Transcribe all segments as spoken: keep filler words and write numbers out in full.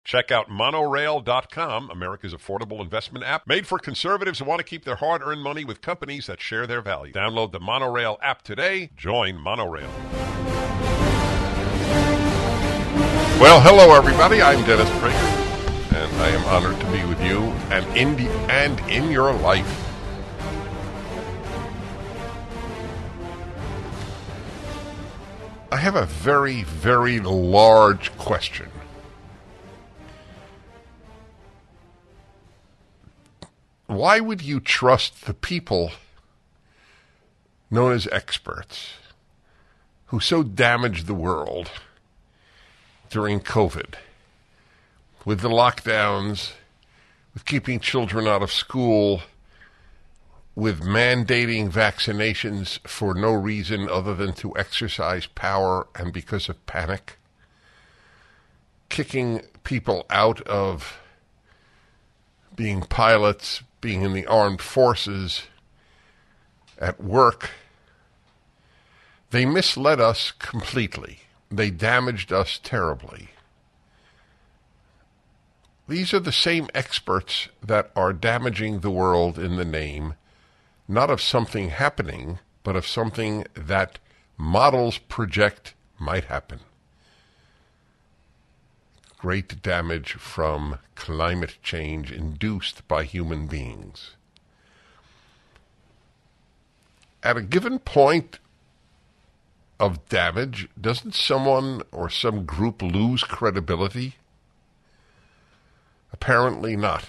Check out monorail dot com, America's affordable investment app, made for conservatives who want to keep their hard-earned money with companies that share their value. Download the Monorail app today. Join Monorail. Well, hello, everybody. I'm Dennis Prager, and I am honored to be with you and in, the, and in your life. I have a very, very large question. Why would you trust the people known as experts who so damaged the world during COVID with the lockdowns, with keeping children out of school, with mandating vaccinations for no reason other than to exercise power and because of panic, kicking people out of being pilots, being in the armed forces, at work? They misled us completely. They damaged us terribly. These are the same experts that are damaging the world in the name, not of something happening, but of something that models project might happen. Great damage from climate change induced by human beings. At a given point of damage, doesn't someone or some group lose credibility? Apparently not.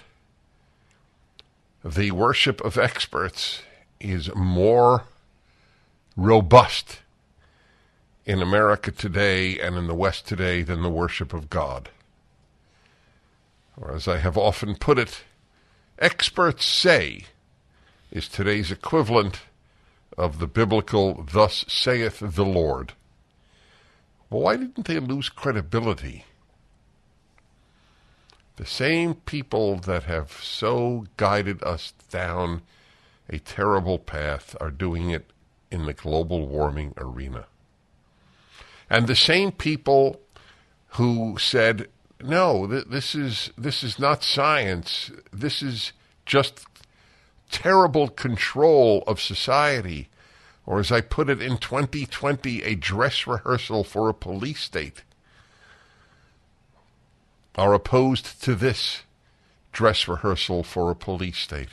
The worship of experts is more robust in America today and in the West today than the worship of God. Or as I have often put it, experts say is today's equivalent of the biblical "thus saith the Lord." Well, why didn't they lose credibility? The same people that have so guided us down a terrible path are doing it in the global warming arena. And the same people who said, no, th- this is this is not science. This is just terrible control of society. Or as I put it in twenty twenty, a dress rehearsal for a police state, are opposed to this dress rehearsal for a police state.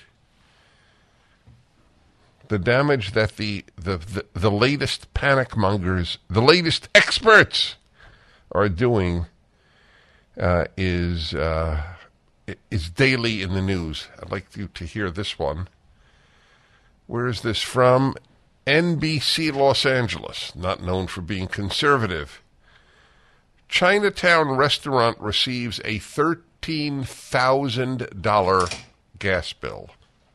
The damage that the, the, the, the latest panic mongers, the latest experts are doing Uh, is uh, is daily in the news. I'd like you to hear this one. Where is this from? N B C Los Angeles, not known for being conservative. Chinatown restaurant receives a thirteen thousand dollars gas bill.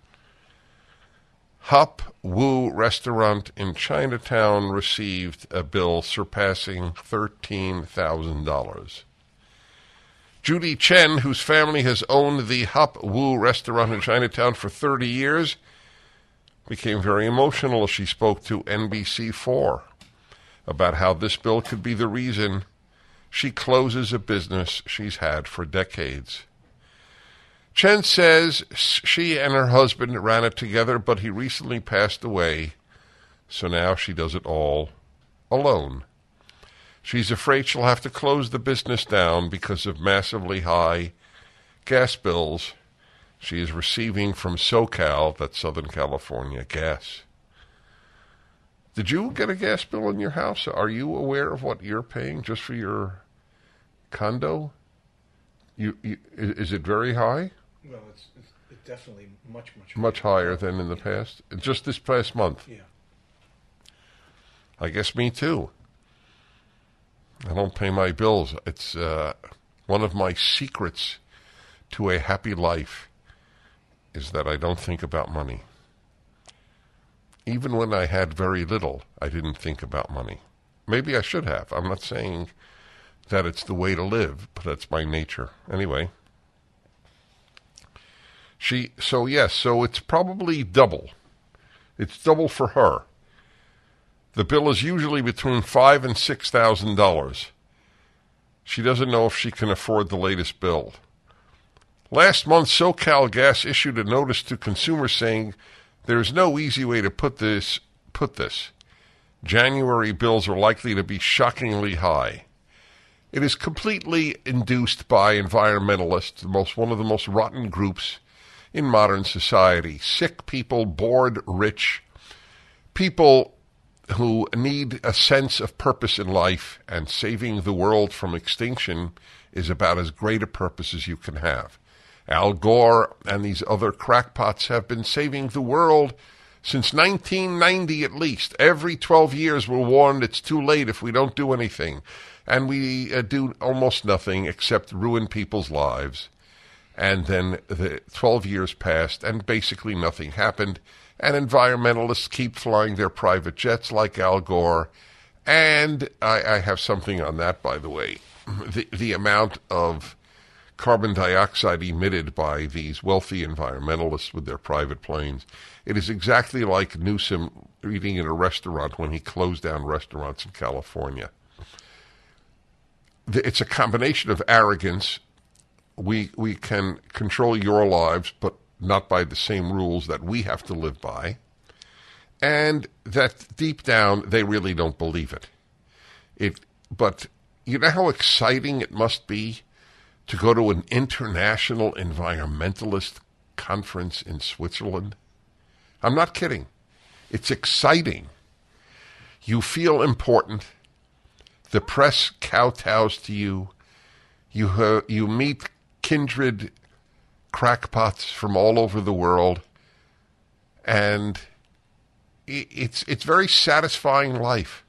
Hop Woo restaurant in Chinatown received a bill surpassing thirteen thousand dollars. Judy Chen, whose family has owned the Hop Woo restaurant in Chinatown for thirty years, became very emotional as she spoke to N B C four about how this bill could be the reason she closes a business she's had for decades. Chen says she and her husband ran it together, but he recently passed away, so now she does it all alone. She's afraid she'll have to close the business down because of massively high gas bills she is receiving from SoCal, that's Southern California Gas. Did you get a gas bill in your house? Are you aware of what you're paying just for your condo? You, you is it very high? Well, it's, it's definitely much, much Much higher than in the past? Just this past month? Yeah. I guess me too. I don't pay my bills. It's uh, one of my secrets to a happy life is that I don't think about money. Even when I had very little, I didn't think about money. Maybe I should have. I'm not saying that it's the way to live, but that's my nature. Anyway. She, so yes, so it's probably double. It's double for her. The bill is usually between five and six thousand dollars. She doesn't know if she can afford the latest bill. Last month, SoCal Gas issued a notice to consumers saying there is no easy way to put this. Put this. January bills are likely to be shockingly high. It is completely induced by environmentalists, the most, one of the most rotten groups in modern society. Sick people, bored, rich, people who need a sense of purpose in life, and saving the world from extinction is about as great a purpose as you can have. Al Gore and these other crackpots have been saving the world since nineteen ninety at least. Every twelve years we're warned it's too late if we don't do anything. And we uh, do almost nothing except ruin people's lives. And then the twelve years passed and basically nothing happened. And environmentalists keep flying their private jets like Al Gore. And I, I have something on that, by the way. The, the amount of carbon dioxide emitted by these wealthy environmentalists with their private planes. It is exactly like Newsom eating in a restaurant when he closed down restaurants in California. It's a combination of arrogance. We we can control your lives, but not by the same rules that we have to live by. And that deep down, they really don't believe it. It, but you know how exciting it must be to go to an international environmentalist conference in Switzerland? I'm not kidding. It's exciting. You feel important. The press kowtows to you. You uh, you meet kindred crackpots from all over the world, and it's it's very satisfying life.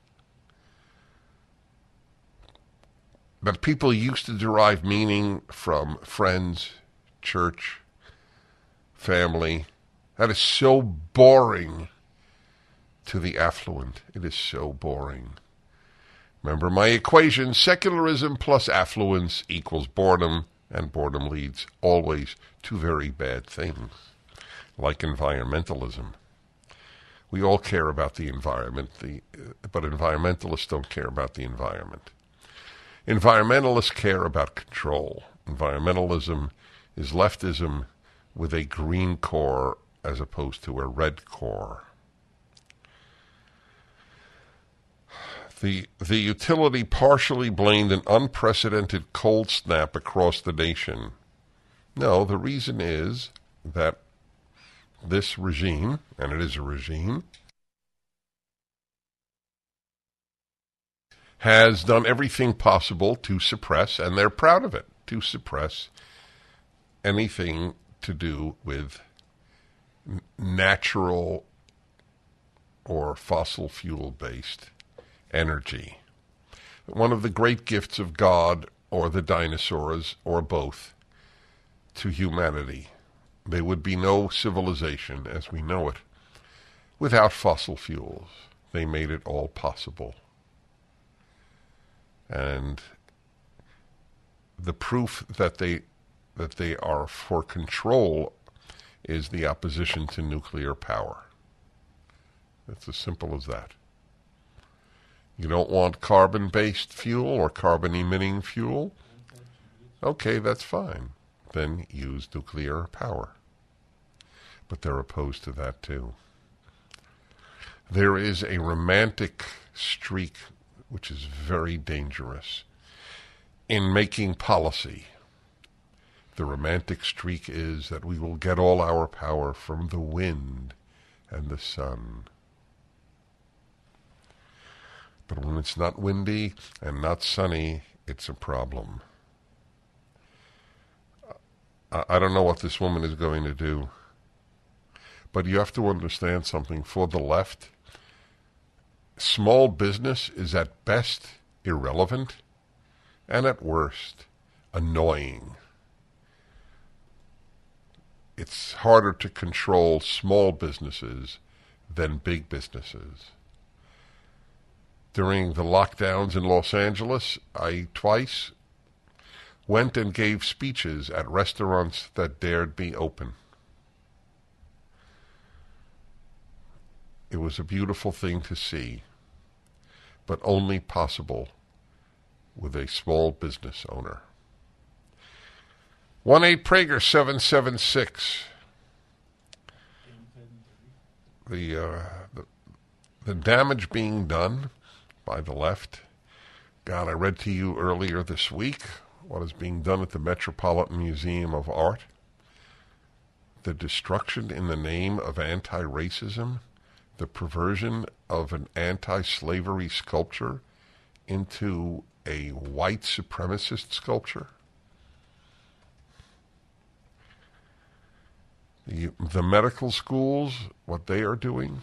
But people used to derive meaning from friends, church, family. That is so boring to the affluent. It is so boring. Remember my equation: secularism plus affluence equals boredom, and boredom leads always to very bad things, like environmentalism. We all care about the environment, the, but environmentalists don't care about the environment. Environmentalists care about control. Environmentalism is leftism with a green core as opposed to a red core. The, the utility partially blamed an unprecedented cold snap across the nation. No, the reason is that this regime, and it is a regime, has done everything possible to suppress, and they're proud of it, to suppress anything to do with n- natural or fossil fuel-based energy. One of the great gifts of God or the dinosaurs, or both, to humanity. There would be no civilization as we know it without fossil fuels. They made it all possible. And the proof that they that they are for control is the opposition to nuclear power. It's as simple as that. You don't want carbon-based fuel or carbon-emitting fuel? Okay, that's fine. Then use nuclear power. But they're opposed to that too. There is a romantic streak which is very dangerous in making policy. The romantic streak is that we will get all our power from the wind and the sun. But when it's not windy and not sunny, it's a problem. I, I don't know what this woman is going to do. But you have to understand something. For the left, small business is at best irrelevant and at worst annoying. It's harder to control small businesses than big businesses. During the lockdowns in Los Angeles, I twice went and gave speeches at restaurants that dared be open. It was a beautiful thing to see, but only possible with a small business owner. one eight Prager seven seven six. The, uh, the the damage being done by the left. God, I read to you earlier this week what is being done at the Metropolitan Museum of Art. The destruction in the name of anti-racism, the perversion of an anti-slavery sculpture into a white supremacist sculpture. The, the medical schools, what they are doing.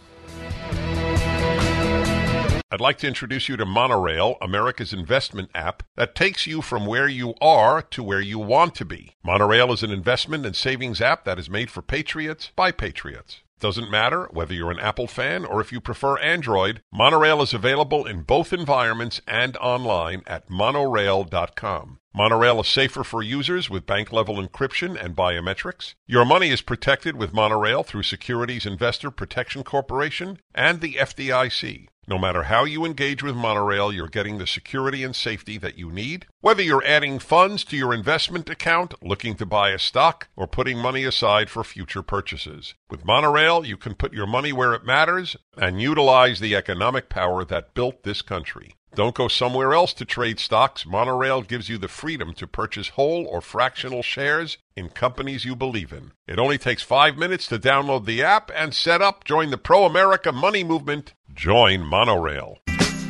I'd like to introduce you to Monorail, America's investment app that takes you from where you are to where you want to be. Monorail is an investment and savings app that is made for patriots by patriots. Doesn't matter whether you're an Apple fan or if you prefer Android, Monorail is available in both environments and online at monorail dot com. Monorail is safer for users with bank-level encryption and biometrics. Your money is protected with Monorail through Securities Investor Protection Corporation and the F D I C. No matter how you engage with Monorail, you're getting the security and safety that you need. Whether you're adding funds to your investment account, looking to buy a stock, or putting money aside for future purchases. With Monorail, you can put your money where it matters and utilize the economic power that built this country. Don't go somewhere else to trade stocks. Monorail gives you the freedom to purchase whole or fractional shares in companies you believe in. It only takes five minutes to download the app and set up. Join the pro-America money movement. Join Monorail.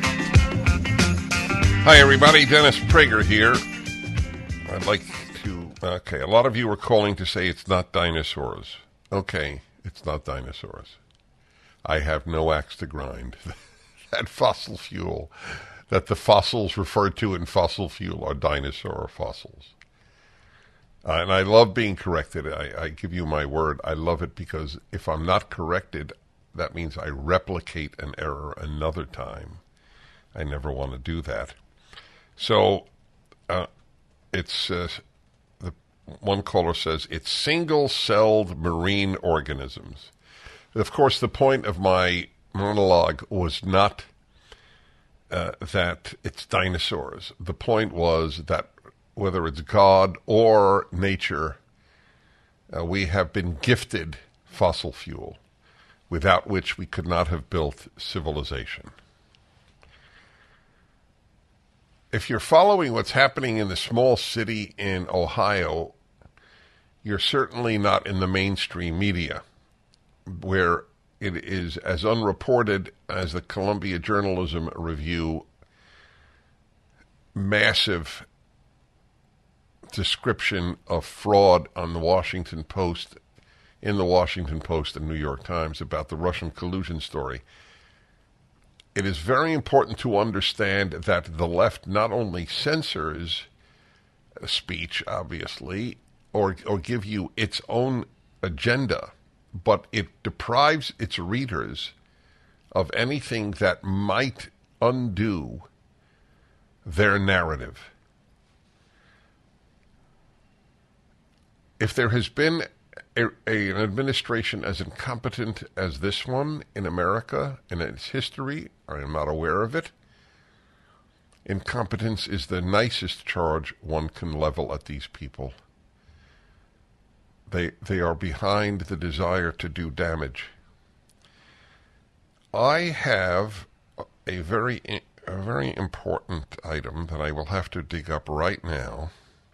Hi, everybody. Dennis Prager here. I'd like to... Okay, a lot of you are calling to say it's not dinosaurs. Okay, it's not dinosaurs. I have no axe to grind. That fossil fuel, that the fossils referred to in fossil fuel are dinosaur fossils. Uh, and I love being corrected. I, I give you my word. I love it because if I'm not corrected, that means I replicate an error another time. I never want to do that. So uh, it's uh, the one caller says it's single-celled marine organisms. Of course, the point of my monologue was not uh, that it's dinosaurs. The point was that whether it's God or nature, uh, we have been gifted fossil fuel, without which we could not have built civilization. If you're following what's happening in the small city in Ohio, you're certainly not in the mainstream media, where it is as unreported as the Columbia Journalism Review massive description of fraud on the Washington Post, in the Washington Post and New York Times about the Russian collusion story. It is very important to understand that the left not only censors speech, obviously, or or give you its own agenda, but it deprives its readers of anything that might undo their narrative. If there has been a, a, an administration as incompetent as this one in America in its history, I am not aware of it. Incompetence is the nicest charge one can level at these people. They they are behind the desire to do damage. I have a very a very important item that I will have to dig up right now,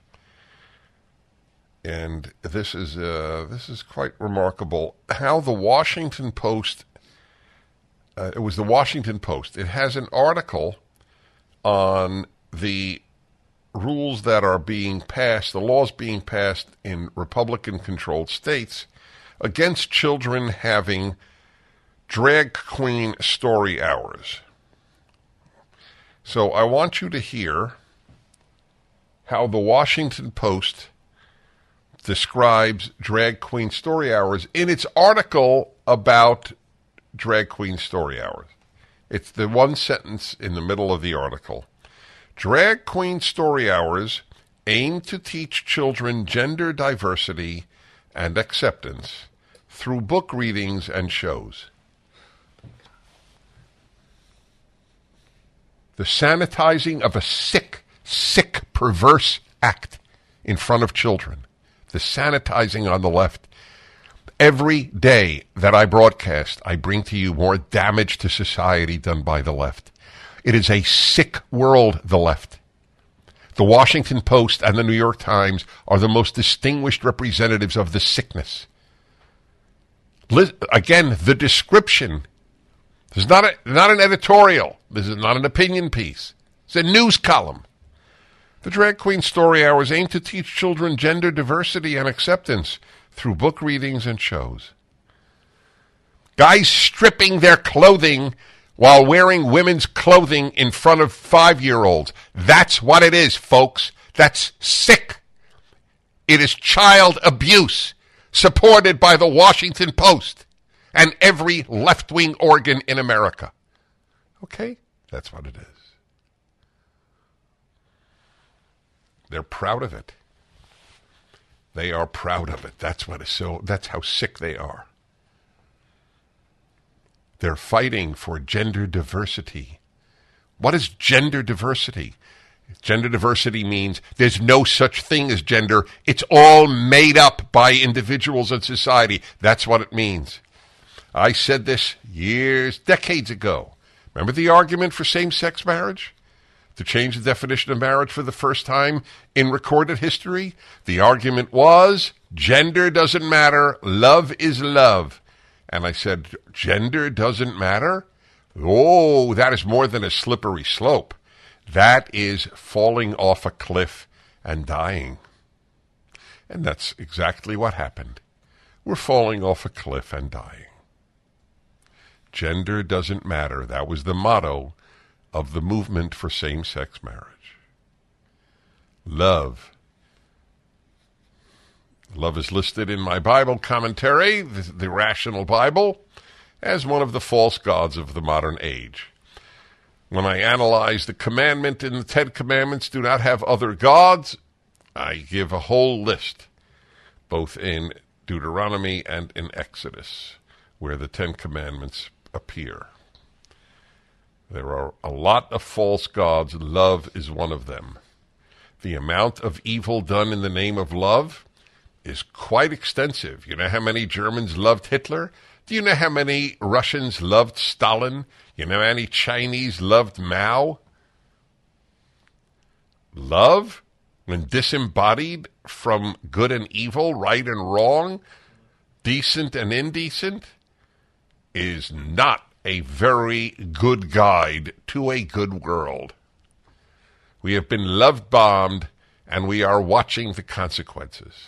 and this is uh, this is quite remarkable. How the Washington Post. Uh, it was the Washington Post. It has an article on the rules that are being passed, the laws being passed in Republican-controlled states against children having drag queen story hours. So I want you to hear how the Washington Post describes drag queen story hours in its article about drag queen story hours. It's the one sentence in the middle of the article. Drag queen story hours aim to teach children gender diversity and acceptance through book readings and shows. The sanitizing of a sick sick, perverse act in front of children. The sanitizing on the left. Every day that I broadcast, I bring to you more damage to society done by the left. It is a sick world, the left. The Washington Post and the New York Times are the most distinguished representatives of the sickness. Again, the description. This is not, a, not an editorial. This is not an opinion piece. It's a news column. The Drag Queen Story Hours aim to teach children gender diversity and acceptance through book readings and shows. Guys stripping their clothing while wearing women's clothing in front of five-year-olds. That's what it is, folks. That's sick. It is child abuse, supported by the Washington Post and every left-wing organ in America. Okay? That's what it is. They're proud of it. They are proud of it. That's what is so, that's how sick they are. They're fighting for gender diversity. What is gender diversity? Gender diversity means there's no such thing as gender. It's all made up by individuals and society. That's what it means. I said this years, decades ago. Remember the argument for same-sex marriage? To change the definition of marriage for the first time in recorded history? The argument was, gender doesn't matter, love is love. And I said, gender doesn't matter? Oh, that is more than a slippery slope. That is falling off a cliff and dying. And that's exactly what happened. We're falling off a cliff and dying. Gender doesn't matter. That was the motto of the movement for same-sex marriage. Love. Love is listed in my Bible commentary, the, the Rational Bible, as one of the false gods of the modern age. When I analyze the commandment in the Ten Commandments, do not have other gods, I give a whole list, both in Deuteronomy and in Exodus, where the Ten Commandments appear. There are a lot of false gods. Love is one of them. The amount of evil done in the name of love is quite extensive. You know how many Germans loved Hitler? Do you know how many Russians loved Stalin? You know how many Chinese loved Mao? Love, when disembodied from good and evil, right and wrong, decent and indecent, is not a very good guide to a good world. We have been love-bombed, and we are watching the consequences.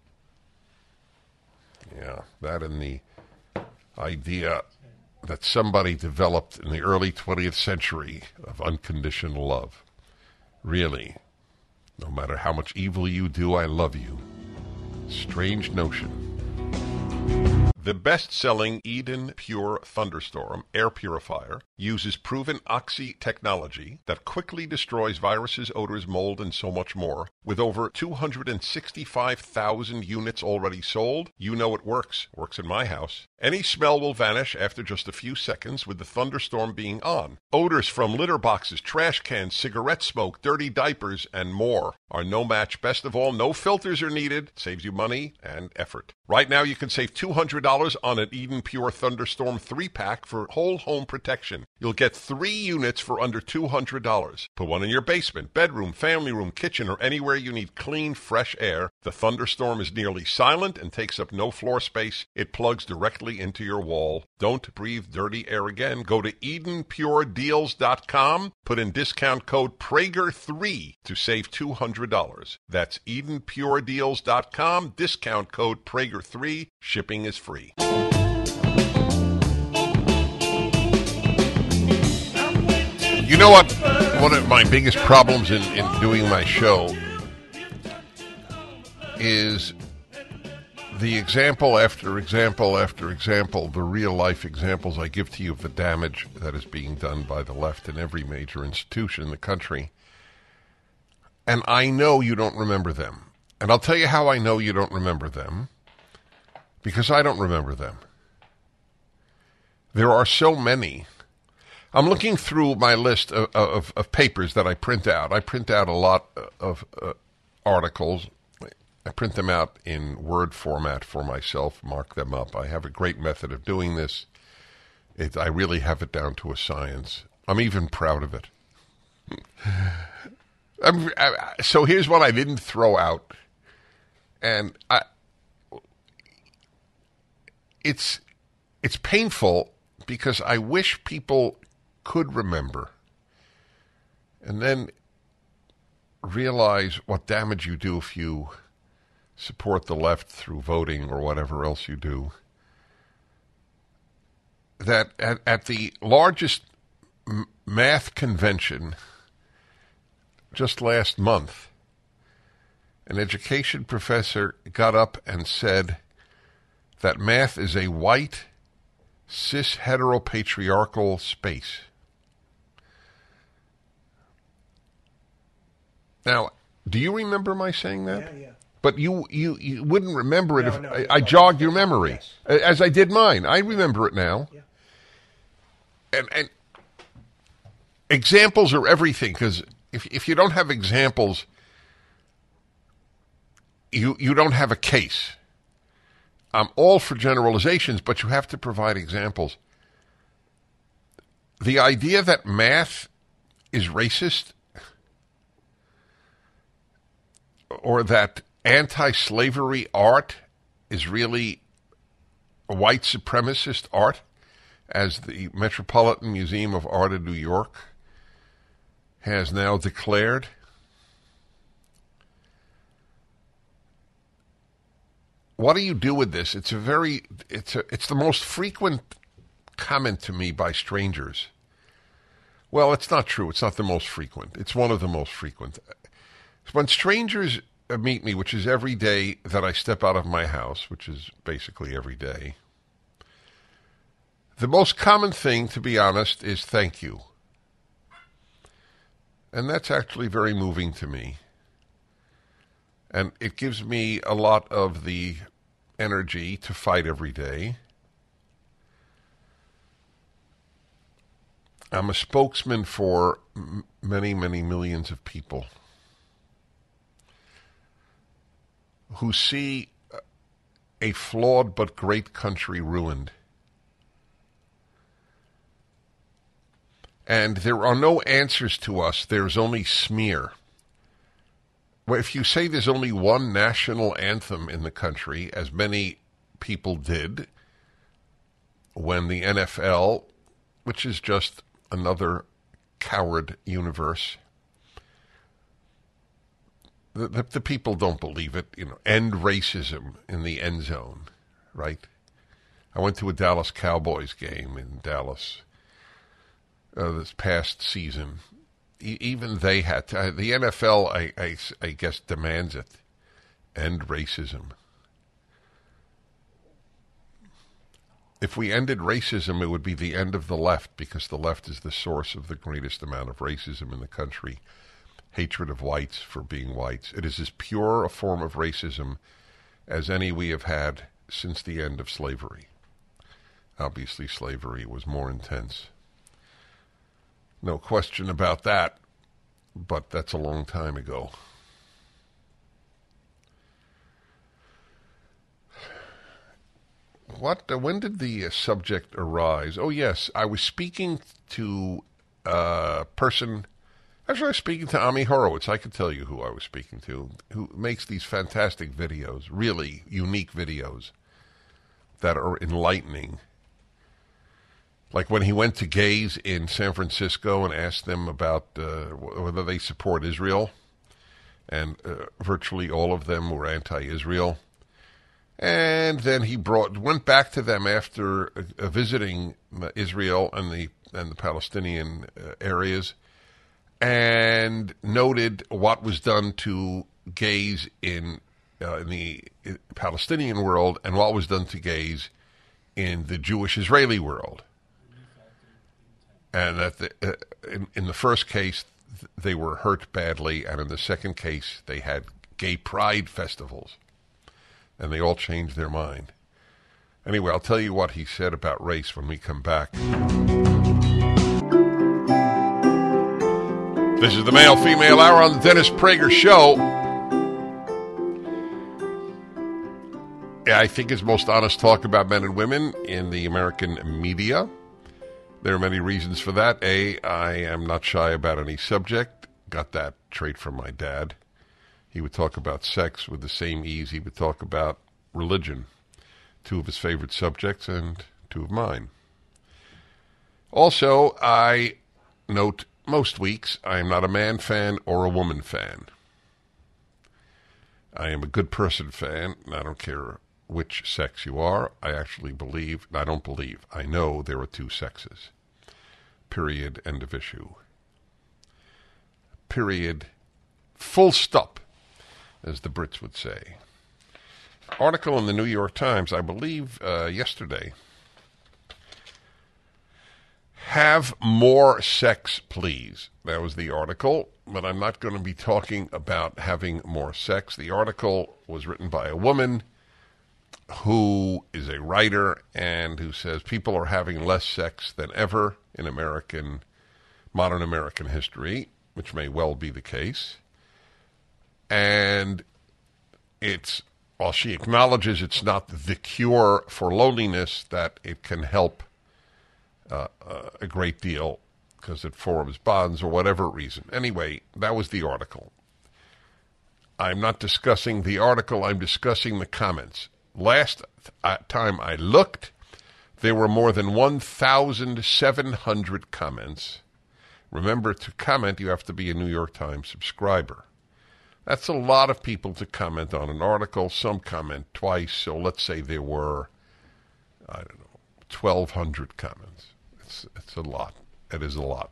Yeah, that and the idea that somebody developed in the early twentieth century of unconditional love. Really, no matter how much evil you do, I love you. Strange notion. The best-selling Eden Pure Thunderstorm air purifier uses proven Oxy technology that quickly destroys viruses, odors, mold, and so much more. With over two hundred sixty-five thousand units already sold, you know it works. Works in my house. Any smell will vanish after just a few seconds with the thunderstorm being on. Odors from litter boxes, trash cans, cigarette smoke, dirty diapers, and more are no match. Best of all, no filters are needed. Saves you money and effort. Right now you can save two hundred dollars on an Eden Pure Thunderstorm three pack for whole home protection. You'll get three units for under two hundred dollars. Put one in your basement, bedroom, family room, kitchen, or anywhere you need clean, fresh air. The Thunderstorm is nearly silent and takes up no floor space. It plugs directly into your wall. Don't breathe dirty air again. Go to Eden Pure Deals dot com. Put in discount code Prager three to save two hundred dollars. That's Eden Pure Deals dot com. Discount code Prager three. Shipping is free. You know what? One of my biggest problems in, in doing my show is the example after example after example, the real-life examples I give to you of the damage that is being done by the left in every major institution in the country. And I know you don't remember them. And I'll tell you how I know you don't remember them. Because I don't remember them. There are so many. I'm looking through my list of, of, of papers that I print out. I print out a lot of uh, articles. I print them out in Word format for myself, mark them up. I have a great method of doing this. It, I really have it down to a science. I'm even proud of it. I'm, I, so here's what I didn't throw out. And I, it's it's painful because I wish people could remember and then realize what damage you do if you support the left through voting or whatever else you do. That at, at the largest m- math convention just last month, an education professor got up and said that math is a white, cis heteropatriarchal space. Now, do you remember my saying that? Yeah, yeah. But you, you, you wouldn't remember it No, if no, I, no, I no, jogged no, your memory, yes. as I did mine. I remember it now. Yeah. And, and examples are everything, because if if you don't have examples, you you don't have a case. I'm all for generalizations, but you have to provide examples. The idea that math is racist, or that anti-slavery art is really a white supremacist art, as the Metropolitan Museum of Art in New York has now declared. What do you do with this? It's a very, it's a, it's the most frequent comment to me by strangers. Well, it's not true. It's not the most frequent. It's one of the most frequent. When strangers meet me, which is every day that I step out of my house, which is basically every day, the most common thing, to be honest, is thank you. And that's actually very moving to me. And it gives me a lot of the energy to fight every day. I'm a spokesman for m- many, many millions of people who see a flawed but great country ruined. And there are no answers to us. There's only smear. Well, if you say there's only one national anthem in the country, as many people did when the N F L, which is just another coward universe, the, the, the people don't believe it. You know, end racism in the end zone, right? I went to a Dallas Cowboys game in Dallas uh, this past season. Even they had to, the N F L, I, I, I guess, demands it. End racism. If we ended racism, it would be the end of the left, because the left is the source of the greatest amount of racism in the country. Hatred of whites for being whites. It is as pure a form of racism as any we have had since the end of slavery. Obviously, slavery was more intense. No question about that, but that's a long time ago. What? Uh, when did the uh, subject arise? Oh, yes, I was speaking to a person. Actually, I was speaking to Ami Horowitz. I could tell you who I was speaking to, who makes these fantastic videos, really unique videos that are enlightening. Like when he went to gays in San Francisco and asked them about uh, whether they support Israel, and uh, virtually all of them were anti-Israel. And then he brought went back to them after uh, visiting Israel and the and the Palestinian uh, areas, and noted what was done to gays in uh, in the Palestinian world and what was done to gays in the Jewish-Israeli world. And that the, uh, in, in the first case, th- they were hurt badly, and in the second case, they had gay pride festivals. And they all changed their mind. Anyway, I'll tell you what he said about race when we come back. This is the Male-Female Hour on the Dennis Prager Show. Yeah, I think it's most honest talk about men and women in the American media. There are many reasons for that. A, I am not shy about any subject. Got that trait from my dad. He would talk about sex with the same ease he would talk about religion. Two of his favorite subjects and two of mine. Also, I note most weeks I am not a man fan or a woman fan. I am a good person fan, and I don't care which sex you are. I actually believe, I don't believe, I know there are two sexes. Period, end of issue. Period, full stop, as the Brits would say. Article in the New York Times, I believe, uh, yesterday. Have more sex, please. That was the article, but I'm not going to be talking about having more sex. The article was written by a woman who is a writer and who says people are having less sex than ever in American, modern American history, which may well be the case. And it's, while she acknowledges it's not the cure for loneliness, that it can help uh, uh, a great deal because it forms bonds or whatever reason. Anyway, that was the article. I'm not discussing the article, I'm discussing the comments. Last th- time I looked, there were more than one thousand seven hundred comments. Remember, to comment, you have to be a New York Times subscriber. That's a lot of people to comment on an article. Some comment twice, so let's say there were, I don't know, twelve hundred comments. It's, it's a lot. It is a lot.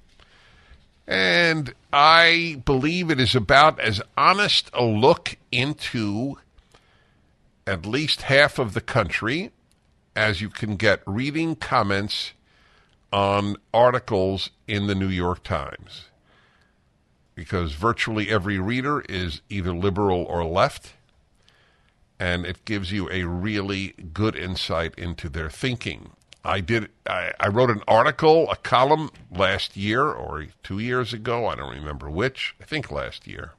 And I believe it is about as honest a look into at least half of the country as you can get reading comments on articles in the New York Times. Because virtually every reader is either liberal or left, and it gives you a really good insight into their thinking. I did. I, I wrote an article, a column last year or two years ago, I don't remember which, I think last year,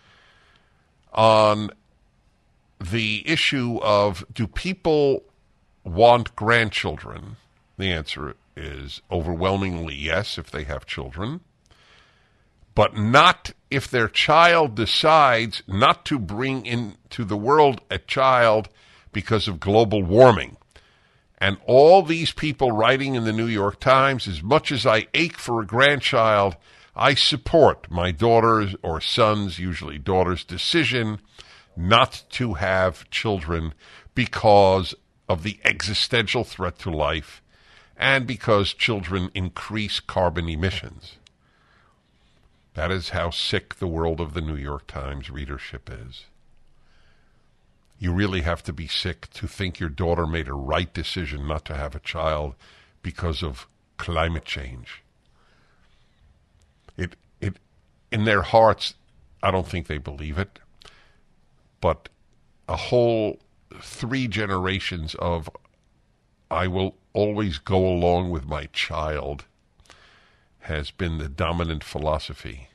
on the issue of, do people want grandchildren? The answer is overwhelmingly yes if they have children, but not if their child decides not to bring into the world a child because of global warming. And all these people writing in the New York Times, as much as I ache for a grandchild, I support my daughter's or son's, usually daughter's, decision not to have children because of the existential threat to life and because children increase carbon emissions. That is how sick the world of the New York Times readership is. You really have to be sick to think your daughter made a right decision not to have a child because of climate change. It, it, in their hearts, I don't think they believe it, but a whole three generations of I will always go along with my child has been the dominant philosophy.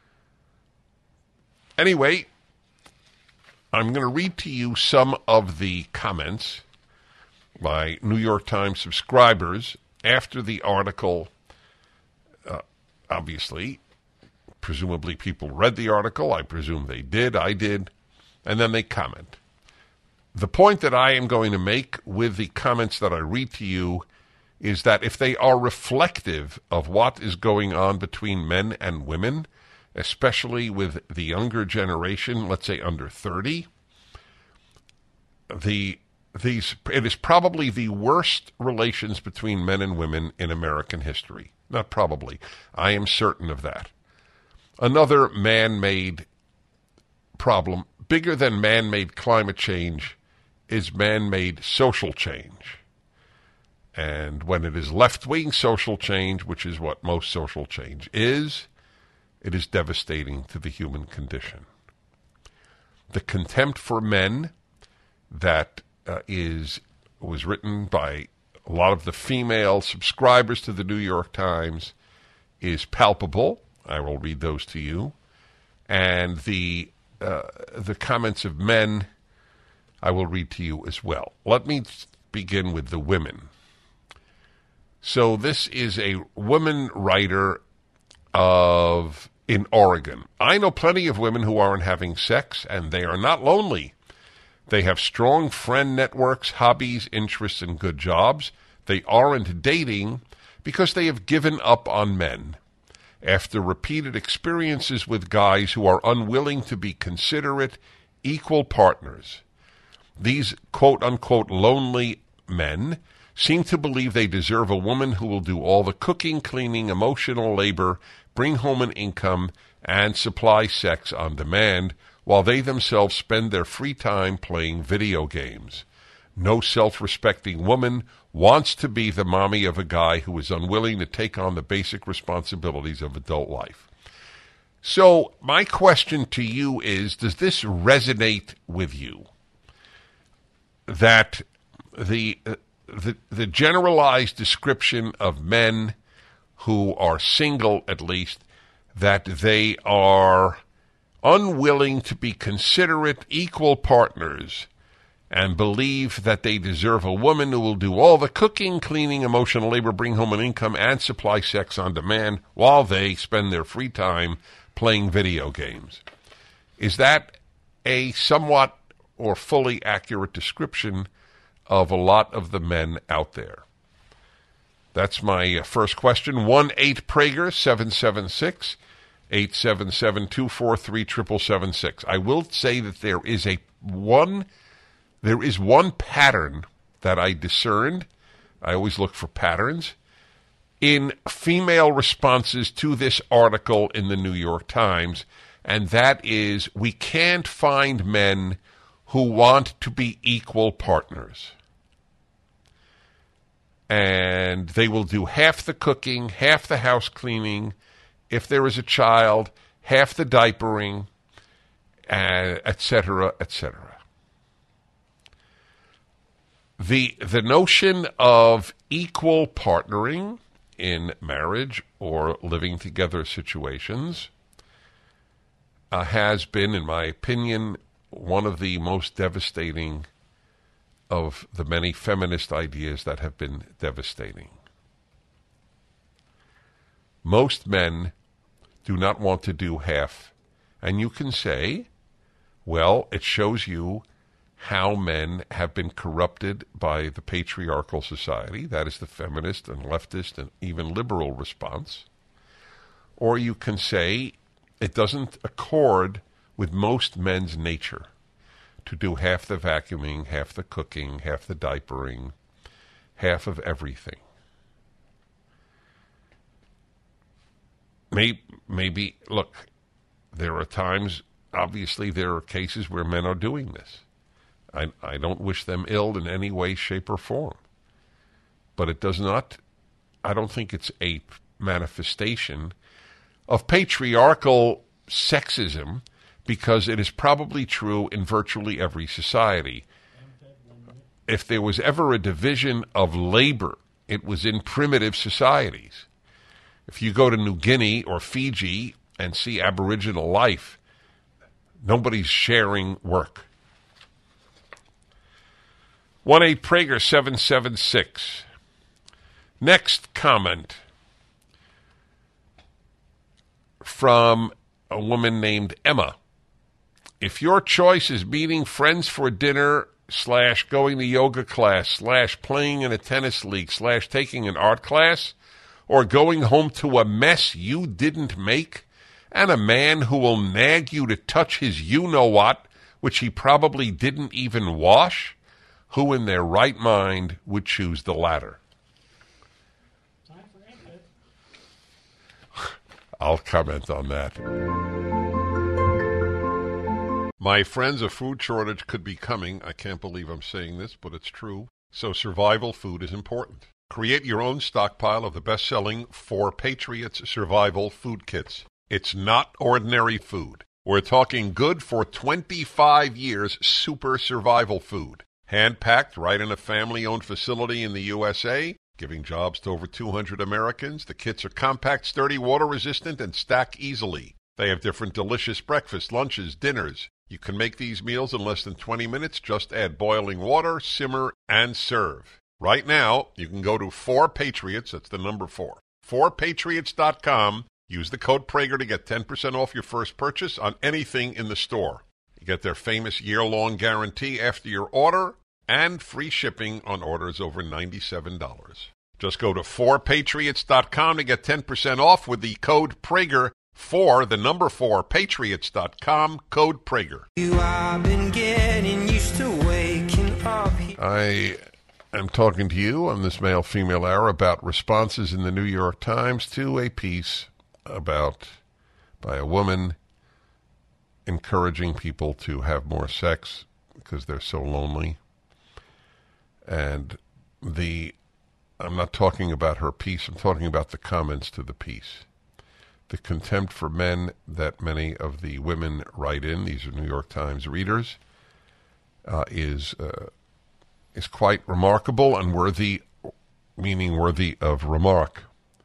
Anyway, I'm going to read to you some of the comments by New York Times subscribers after the article. Uh, obviously, presumably people read the article. I presume they did. I did. And then they comment. The point that I am going to make with the comments that I read to you is that if they are reflective of what is going on between men and women, especially with the younger generation, let's say under thirty, the these it is probably the worst relations between men and women in American history. Not probably. I am certain of that. Another man-made problem, bigger than man-made climate change, is man-made social change. And when it is left-wing social change, which is what most social change is, it is devastating to the human condition. The contempt for men that uh, is was written by a lot of the female subscribers to the New York Times is palpable. I will read those to you. And the uh, the comments of men, I will read to you as well. Let me begin with the women. So this is a woman writer of in Oregon. I know plenty of women who aren't having sex, and they are not lonely. They have strong friend networks, hobbies, interests, and good jobs. They aren't dating because they have given up on men. After repeated experiences with guys who are unwilling to be considerate, equal partners, these quote-unquote lonely men seem to believe they deserve a woman who will do all the cooking, cleaning, emotional labor, bring home an income, and supply sex on demand, while they themselves spend their free time playing video games. No self-respecting woman wants to be the mommy of a guy who is unwilling to take on the basic responsibilities of adult life. So my question to you is, does this resonate with you? That the uh, the the generalized description of men who are single, at least, that they are unwilling to be considerate, equal partners, and believe that they deserve a woman who will do all the cooking, cleaning, emotional labor, bring home an income, and supply sex on demand while they spend their free time playing video games. Is that a somewhat or fully accurate description of a lot of the men out there? That's my first question. one eight Prager seven seven six, eight seven seven, two four three, seven seven seven six. I will say that there is a one there is one pattern that I discerned. I always look for patterns in female responses to this article in the New York Times, and that is, we can't find men who want to be equal partners. And they will do half the cooking, half the house cleaning, if there is a child, half the diapering, uh, et cetera, et cetera. The, the notion of equal partnering in marriage or living together situations uh, has been, in my opinion, one of the most devastating of the many feminist ideas that have been devastating. Most men do not want to do half. And you can say, well, it shows you how men have been corrupted by the patriarchal society. That is the feminist and leftist and even liberal response. Or you can say it doesn't accord with most men's nature to do half the vacuuming, half the cooking, half the diapering, half of everything. Maybe, maybe, look, there are times, obviously there are cases where men are doing this. I, I don't wish them ill in any way, shape, or form. But it does not, I don't think it's a manifestation of patriarchal sexism, because it is probably true in virtually every society. If there was ever a division of labor, it was in primitive societies. If you go to New Guinea or Fiji and see Aboriginal life, nobody's sharing work. one eight Prager seven seven six. Next comment from a woman named Emma. If your choice is meeting friends for dinner slash going to yoga class slash playing in a tennis league slash taking an art class or going home to a mess you didn't make and a man who will nag you to touch his you-know-what, which he probably didn't even wash, who in their right mind would choose the latter? I'll comment on that. My friends, a food shortage could be coming. I can't believe I'm saying this, but it's true. So survival food is important. Create your own stockpile of the best-selling For Patriots Survival Food Kits. It's not ordinary food. We're talking good for twenty-five years super survival food. Hand-packed right in a family-owned facility in the U S A, giving jobs to over two hundred Americans. The kits are compact, sturdy, water-resistant, and stack easily. They have different delicious breakfasts, lunches, dinners. You can make these meals in less than twenty minutes. Just add boiling water, simmer, and serve. Right now, you can go to four Patriots, that's the number four, four patriots dot com. Use the code Prager to get ten percent off your first purchase on anything in the store. You get their famous year-long guarantee after your order and free shipping on orders over ninety-seven dollars. Just go to four patriots dot com to get ten percent off with the code Prager. For the number four, patriots dot com, code Prager. You, I've been getting used to waking up. I am talking to you on this male-female hour about responses in the New York Times to a piece about, by a woman, encouraging people to have more sex because they're so lonely. And the, I'm not talking about her piece, I'm talking about the comments to the piece. The contempt for men that many of the women write in, these are New York Times readers, uh, is uh, is quite remarkable and worthy, meaning worthy of remark.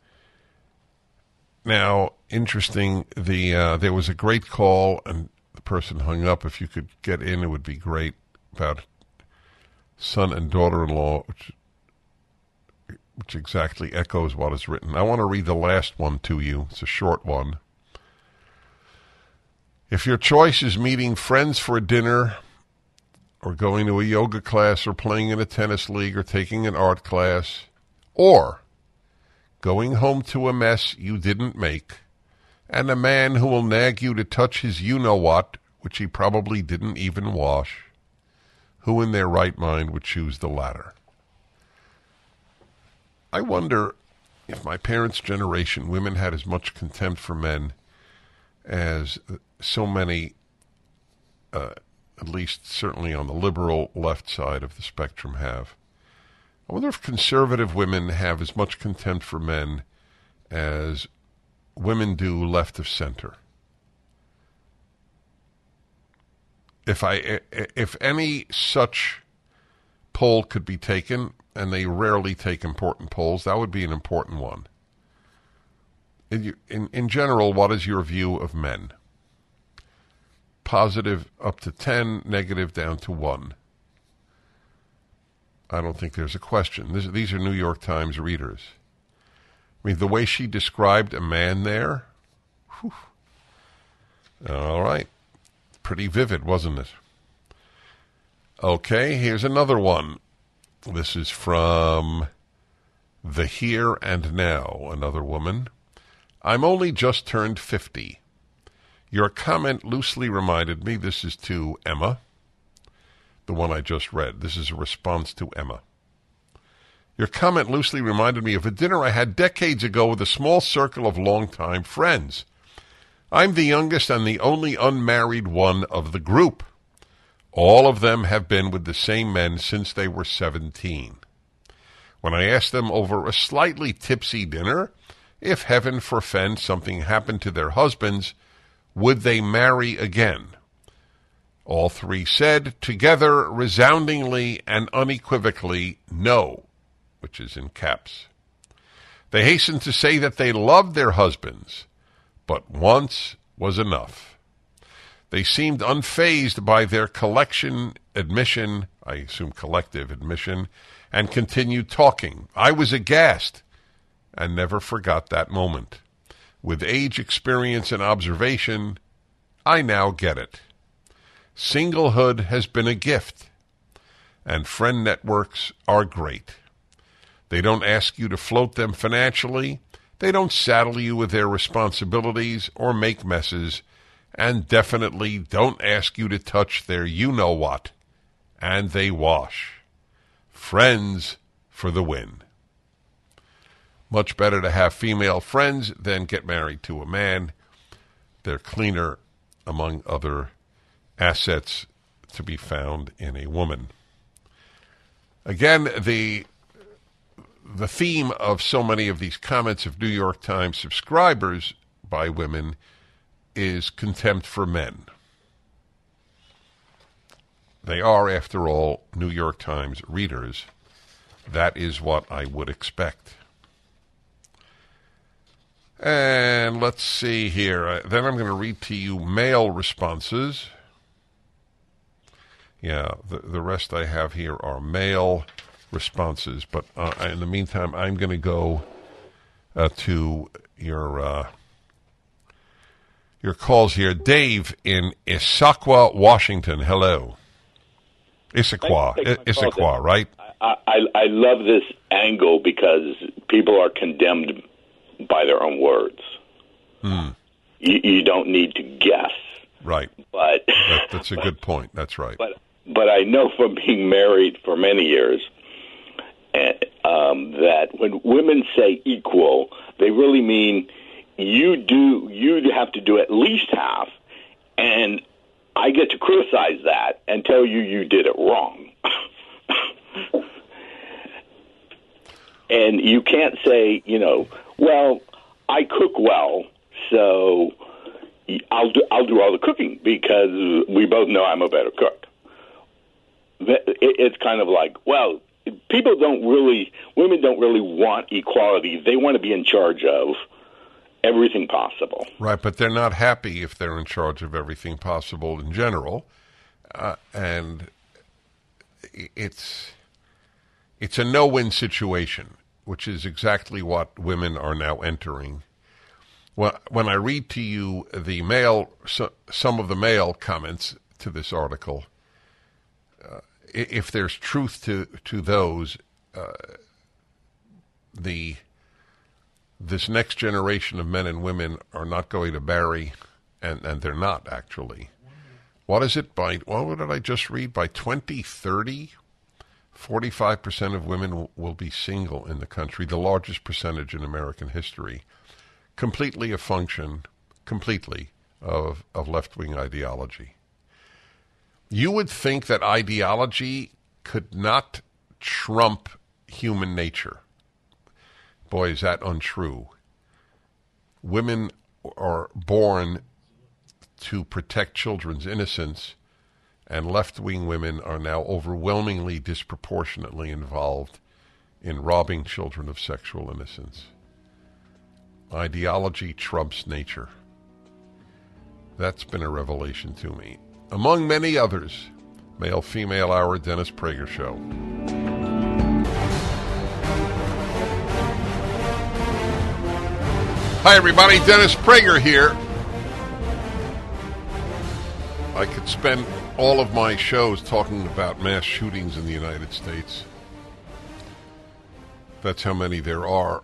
Now, interesting, the uh, there was a great call, and the person hung up. If you could get in, it would be great, about son and daughter-in-law, which which exactly echoes what is written. I want to read the last one to you. It's a short one. If your choice is meeting friends for dinner or going to a yoga class or playing in a tennis league or taking an art class or going home to a mess you didn't make and a man who will nag you to touch his you-know-what, which he probably didn't even wash, who in their right mind would choose the latter? I wonder if my parents' generation, women had as much contempt for men as so many, uh, at least certainly on the liberal left side of the spectrum, have. I wonder if conservative women have as much contempt for men as women do left of center. If I, if any such poll could be taken, and they rarely take important polls, that would be an important one. In, in, in general, what is your view of men? Positive up to ten, negative down to one. I don't think there's a question. This, these are New York Times readers. I mean, the way she described a man there, whew, all right, pretty vivid, wasn't it? Okay, here's another one. This is from The Here and Now, another woman. I'm only just turned fifty. Your comment loosely reminded me, this is to Emma, the one I just read. This is a response to Emma. Your comment loosely reminded me of a dinner I had decades ago with a small circle of longtime friends. I'm the youngest and the only unmarried one of the group. All of them have been with the same men since they were seventeen. When I asked them over a slightly tipsy dinner, if heaven forfend something happened to their husbands, would they marry again? All three said, together, resoundingly and unequivocally, no, which is in caps. They hastened to say that they loved their husbands, but once was enough. They seemed unfazed by their collection admission, I assume collective admission, and continued talking. I was aghast and never forgot that moment. With age, experience, and observation, I now get it. Singlehood has been a gift, and friend networks are great. They don't ask you to float them financially. They don't saddle you with their responsibilities or make messes, and definitely don't ask you to touch their you-know-what, and they wash. Friends for the win. Much better to have female friends than get married to a man. They're cleaner, among other assets to be found in a woman. Again, the the theme of so many of these comments of New York Times subscribers by women is contempt for men. They are, after all, New York Times readers. That is what I would expect. And let's see here. Uh, then I'm going to read to you mail responses. Yeah, the, the rest I have here are mail responses. But uh, in the meantime, I'm going to go uh, to your uh, your calls here. Dave in Issaquah, Washington. Hello. Issaquah. I- Issaquah, right? I, I, I love this angle because people are condemned by their own words. Hmm. You, you don't need to guess. Right. But that, that's a but, good point. That's right. But but I know from being married for many years and, um, that when women say equal, they really mean you do you have to do at least half, and I get to criticize that and tell you you did it wrong. And you can't say, you know, well, I cook well, so I'll do, I'll do all the cooking because we both know I'm a better cook. It's kind of like, well, people don't really, women don't really want equality. They want to be in charge of everything possible. Right, but they're not happy if they're in charge of everything possible in general. Uh, and it's it's a no-win situation, which is exactly what women are now entering. Well, when I read to you the mail, so, some of the mail comments to this article, uh, if there's truth to to those, uh, the this next generation of men and women are not going to marry, and, and they're not actually. What is it by, what did I just read? By twenty thirty, forty-five percent of women will be single in the country, the largest percentage in American history, completely a function, completely, of, of left-wing ideology. You would think that ideology could not trump human nature. Boy, is that untrue. Women are born to protect children's innocence, and left-wing women are now overwhelmingly disproportionately involved in robbing children of sexual innocence. Ideology trumps nature. That's been a revelation to me. Among many others, Male-Female Hour, Dennis Prager Show. Hi, everybody. Dennis Prager here. I could spend all of my shows talking about mass shootings in the United States. That's how many there are.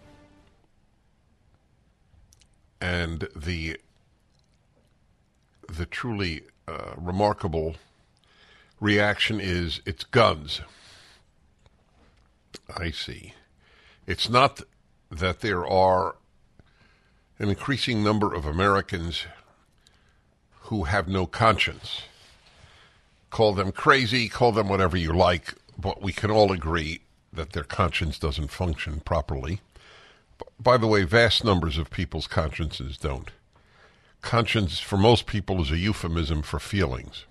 And the the truly uh, remarkable reaction is it's guns. I see. It's not that there are an increasing number of Americans who have no conscience. Call them crazy, call them whatever you like, but we can all agree that their conscience doesn't function properly. By the way, vast numbers of people's consciences don't. Conscience, for most people, is a euphemism for feelings.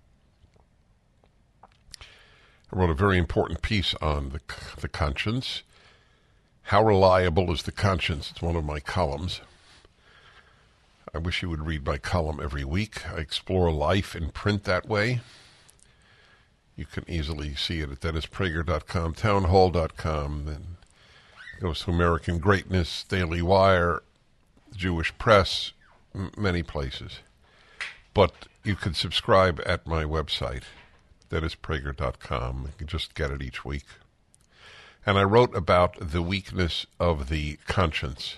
I wrote a very important piece on the, the conscience. How reliable is the conscience? It's one of my columns. I wish you would read my column every week. I explore life in print that way. You can easily see it at dennis prager dot com, townhall dot com. Then it goes to American Greatness, Daily Wire, Jewish Press, m- many places. But you can subscribe at my website, dennis prager dot com. You can just get it each week. And I wrote about the weakness of the conscience.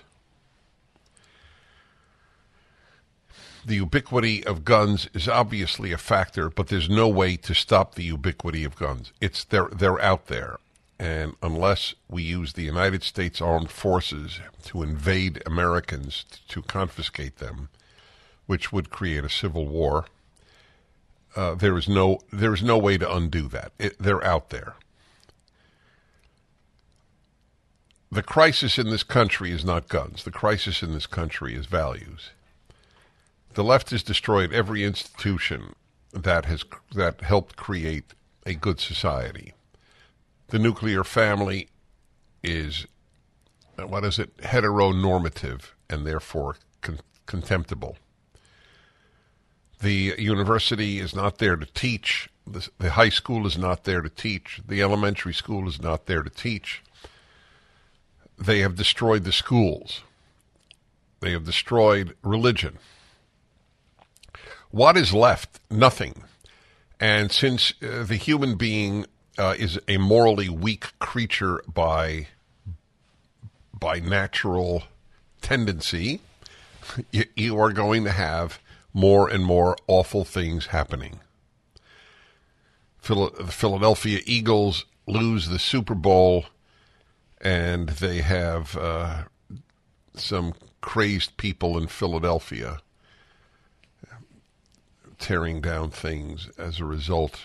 The ubiquity of guns is obviously a factor, but there's no way to stop the ubiquity of guns. It's they're they're out there, and unless we use the United States Armed Forces to invade Americans t- to confiscate them, which would create a civil war, uh, there is no there is no way to undo that. It, they're out there. The crisis in this country is not guns. The crisis in this country is values. The left has destroyed every institution that has that helped create a good society. the nuclear family is, what is it, heteronormative and therefore con- contemptible. The university is not there to teach. The, the high school is not there to teach. The elementary school is not there to teach. They have destroyed the schools. They have destroyed religion. What is left? Nothing. And since uh, the human being uh, is a morally weak creature by by natural tendency, you, you are going to have more and more awful things happening. Phil- the Philadelphia Eagles lose the Super Bowl, and they have uh, some crazed people in Philadelphia tearing down things as a result.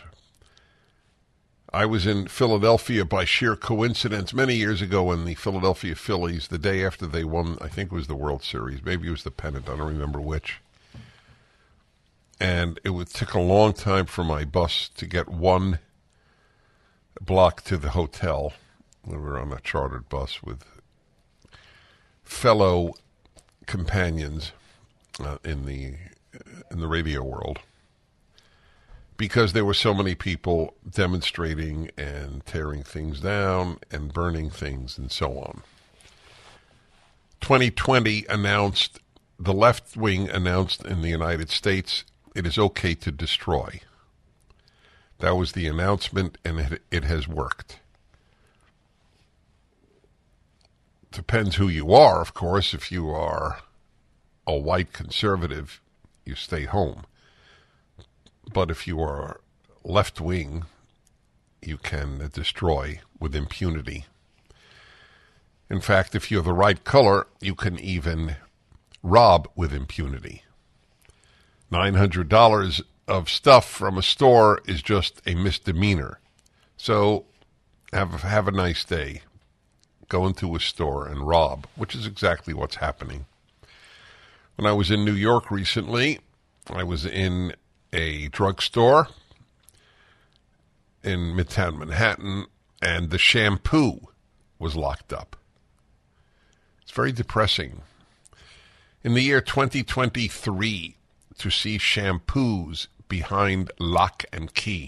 I was in Philadelphia by sheer coincidence many years ago when the Philadelphia Phillies, the day after they won, I think it was the World Series, maybe it was the pennant, I don't remember which. And it would took a long time for my bus to get one block to the hotel. We were on a chartered bus with fellow companions uh, in the in the radio world, because there were so many people demonstrating and tearing things down and burning things and so on. twenty twenty announced, the left wing announced in the United States, it is okay to destroy. That was the announcement, and it, it has worked. Depends who you are, of course. If you are a white conservative, you stay home. But if you are left-wing, you can destroy with impunity. In fact, if you're the right color, you can even rob with impunity. nine hundred dollars of stuff from a store is just a misdemeanor. So have, have a nice day. Go into a store and rob, which is exactly what's happening. When I was in New York recently, I was in a drugstore in Midtown Manhattan, and the shampoo was locked up. It's very depressing. In the year twenty twenty-three, to see shampoos behind lock and key.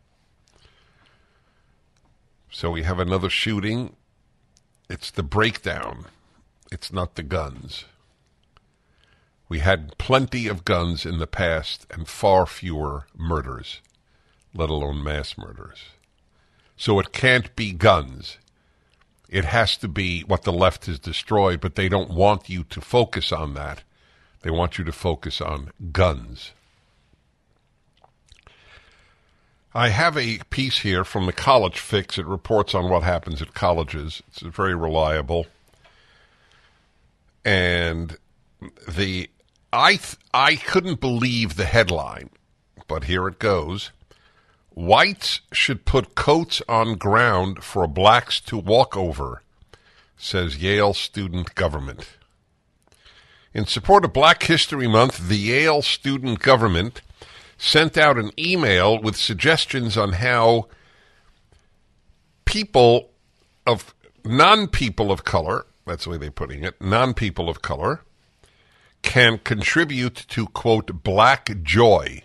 So we have another shooting. It's the breakdown. It's not the guns. We had plenty of guns in the past and far fewer murders, let alone mass murders. So it can't be guns. It has to be what the left has destroyed, but they don't want you to focus on that. They want you to focus on guns. I have a piece here from the College Fix. It reports on what happens at colleges. It's very reliable. And the I th- I couldn't believe the headline, but here it goes. Whites should put coats on ground for blacks to walk over, says Yale student government. In support of Black History Month, the Yale student government sent out an email with suggestions on how people of, non-people of color, that's the way they're putting it, non-people of color, can contribute to, quote, black joy.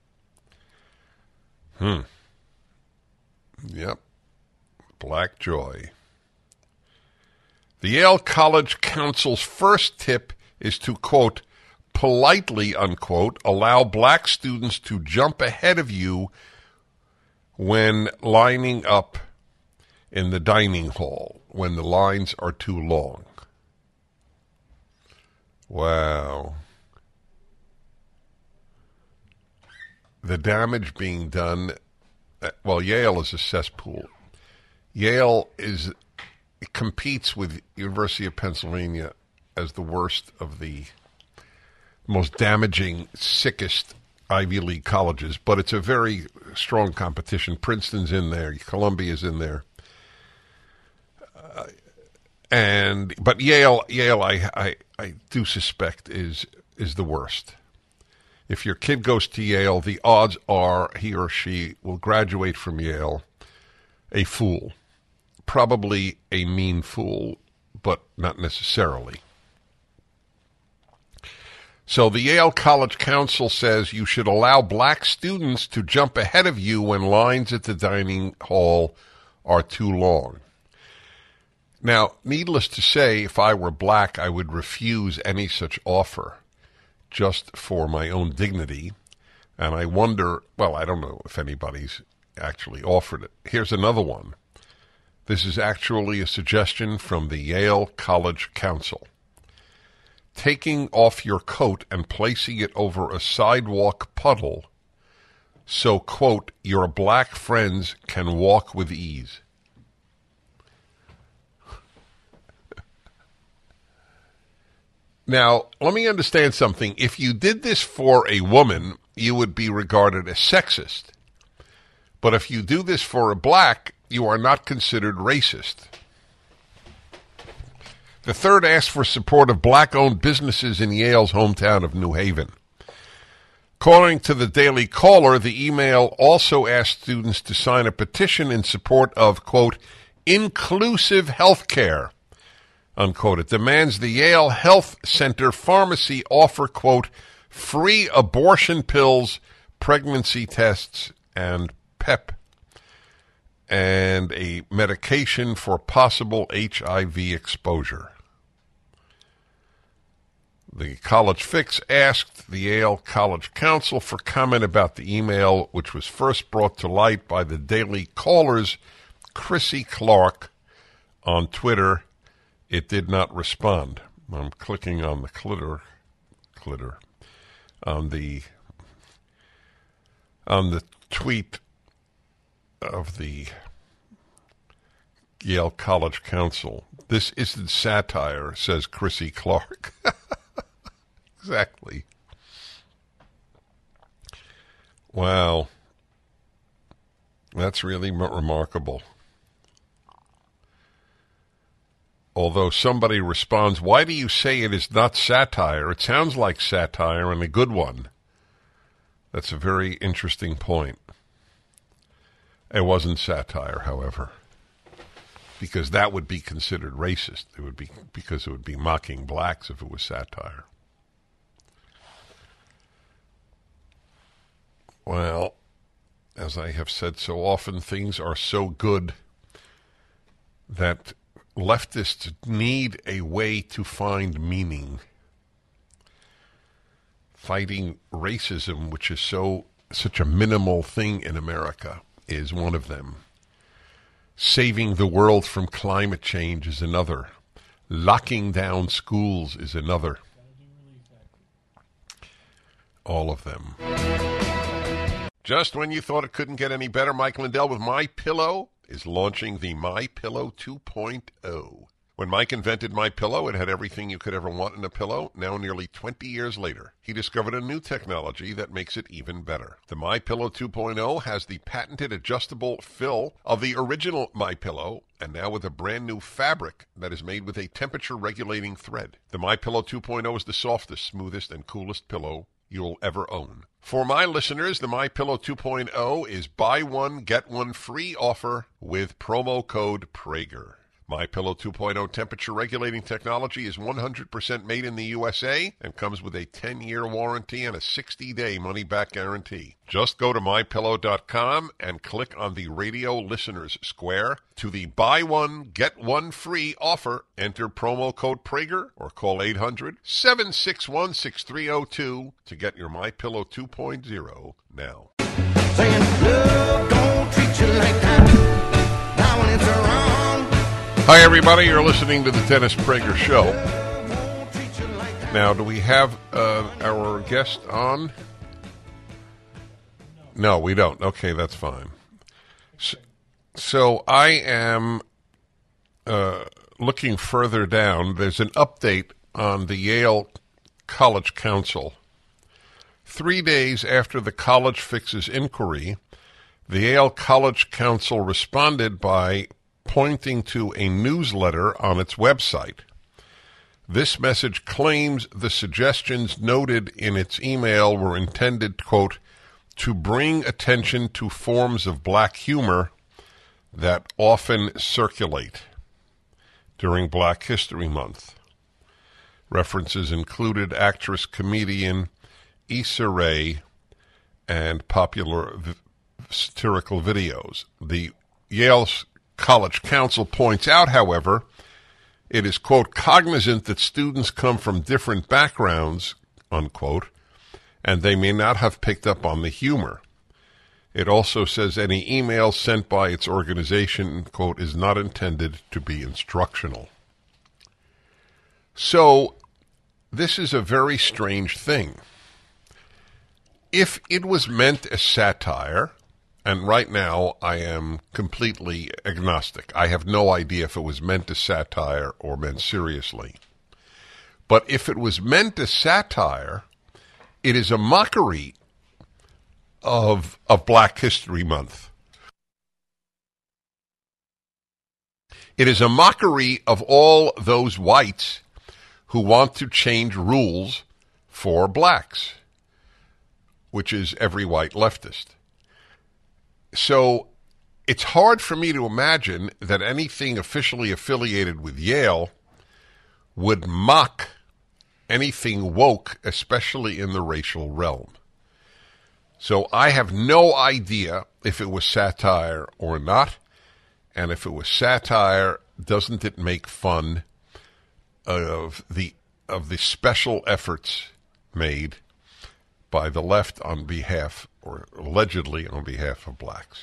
Hmm. Yep. Black joy. The Yale College Council's first tip is to, quote, politely, unquote, allow black students to jump ahead of you when lining up in the dining hall, when the lines are too long. Wow. The damage being done, well, Yale is a cesspool. Yale is competes with University of Pennsylvania as the worst of the most damaging, sickest Ivy League colleges, but it's a very strong competition. Princeton's in there, Columbia's in there, uh, and but Yale, Yale, I, I, I do suspect is is the worst. If your kid goes to Yale, the odds are he or she will graduate from Yale a fool. probably a mean fool, but not necessarily. So the Yale College Council says you should allow black students to jump ahead of you when lines at the dining hall are too long. Now, needless to say, if I were black, I would refuse any such offer just for my own dignity. And I wonder, well, I don't know if anybody's actually offered it. Here's another one. This is actually a suggestion from the Yale College Council. Taking off your coat and placing it over a sidewalk puddle so, quote, your black friends can walk with ease. Now, let me understand something. If you did this for a woman, you would be regarded as sexist. But if you do this for a black, you are not considered racist. The third asked for support of black-owned businesses in Yale's hometown of New Haven. According to the Daily Caller, the email also asked students to sign a petition in support of, quote, inclusive health care, unquote. It demands the Yale Health Center pharmacy offer, quote, free abortion pills, pregnancy tests, and PEP, and a medication for possible H I V exposure. The College Fix asked the Yale College Council for comment about the email, which was first brought to light by the Daily Caller's Chrissy Clark on Twitter. It did not respond. I'm clicking on the clitter, clitter, on the on the tweet of the Yale College Council. This isn't satire, says Chrissy Clark. Exactly. Wow. That's really m- remarkable. Although somebody responds, why do you say it is not satire? It sounds like satire and a good one. That's a very interesting point. It wasn't satire, however, because that would be considered racist. It would be because it would be mocking blacks if it was satire. Well, as I have said so often, things are so good that leftists need a way to find meaning. Fighting racism, which is so such a minimal thing in America, is one of them. Saving the world from climate change is another. Locking down schools is another. All of them. Just when you thought it couldn't get any better, Mike Lindell with MyPillow is launching the MyPillow two point oh. When Mike invented MyPillow, it had everything you could ever want in a pillow. Now, nearly twenty years later, he discovered a new technology that makes it even better. The MyPillow two point oh has the patented adjustable fill of the original MyPillow, and now with a brand new fabric that is made with a temperature-regulating thread. The MyPillow two point oh is the softest, smoothest, and coolest pillow you'll ever own. For my listeners, the MyPillow two point oh is buy one, get one free offer with promo code Prager. MyPillow two point oh temperature-regulating technology is one hundred percent made in the U S A and comes with a ten-year warranty and a sixty-day money-back guarantee. Just go to my pillow dot com and click on the radio listeners square to the buy one, get one free offer. Enter promo code Prager or call eight hundred, seven six one, six three zero two to get your MyPillow two point oh now. Saying, love don't treat you like that. Now when it's around. Hi, everybody. You're listening to the Dennis Prager Show. Now, do we have uh, our guest on? No, we don't. Okay, that's fine. So, so I am uh, looking further down. There's an update on the Yale College Council. Three days after the College Fix's inquiry, the Yale College Council responded by pointing to a newsletter on its website. This message claims the suggestions noted in its email were intended, quote, to bring attention to forms of black humor that often circulate during Black History Month. References included actress, comedian Issa Rae and popular v- satirical videos. The Yale College Council points out, however, it is, quote, cognizant that students come from different backgrounds, unquote, and they may not have picked up on the humor. It also says any email sent by its organization, quote, is not intended to be instructional. So, this is a very strange thing. If it was meant as satire, and right now I am completely agnostic. I have no idea if it was meant as satire or meant seriously. But if it was meant as satire, it is a mockery of of Black History Month. It is a mockery of all those whites who want to change rules for blacks, which is every white leftist. So it's hard for me to imagine that anything officially affiliated with Yale would mock anything woke, especially in the racial realm. So I have no idea if it was satire or not, and if it was satire, doesn't it make fun of the of the special efforts made by the left on behalf, or allegedly on behalf of blacks?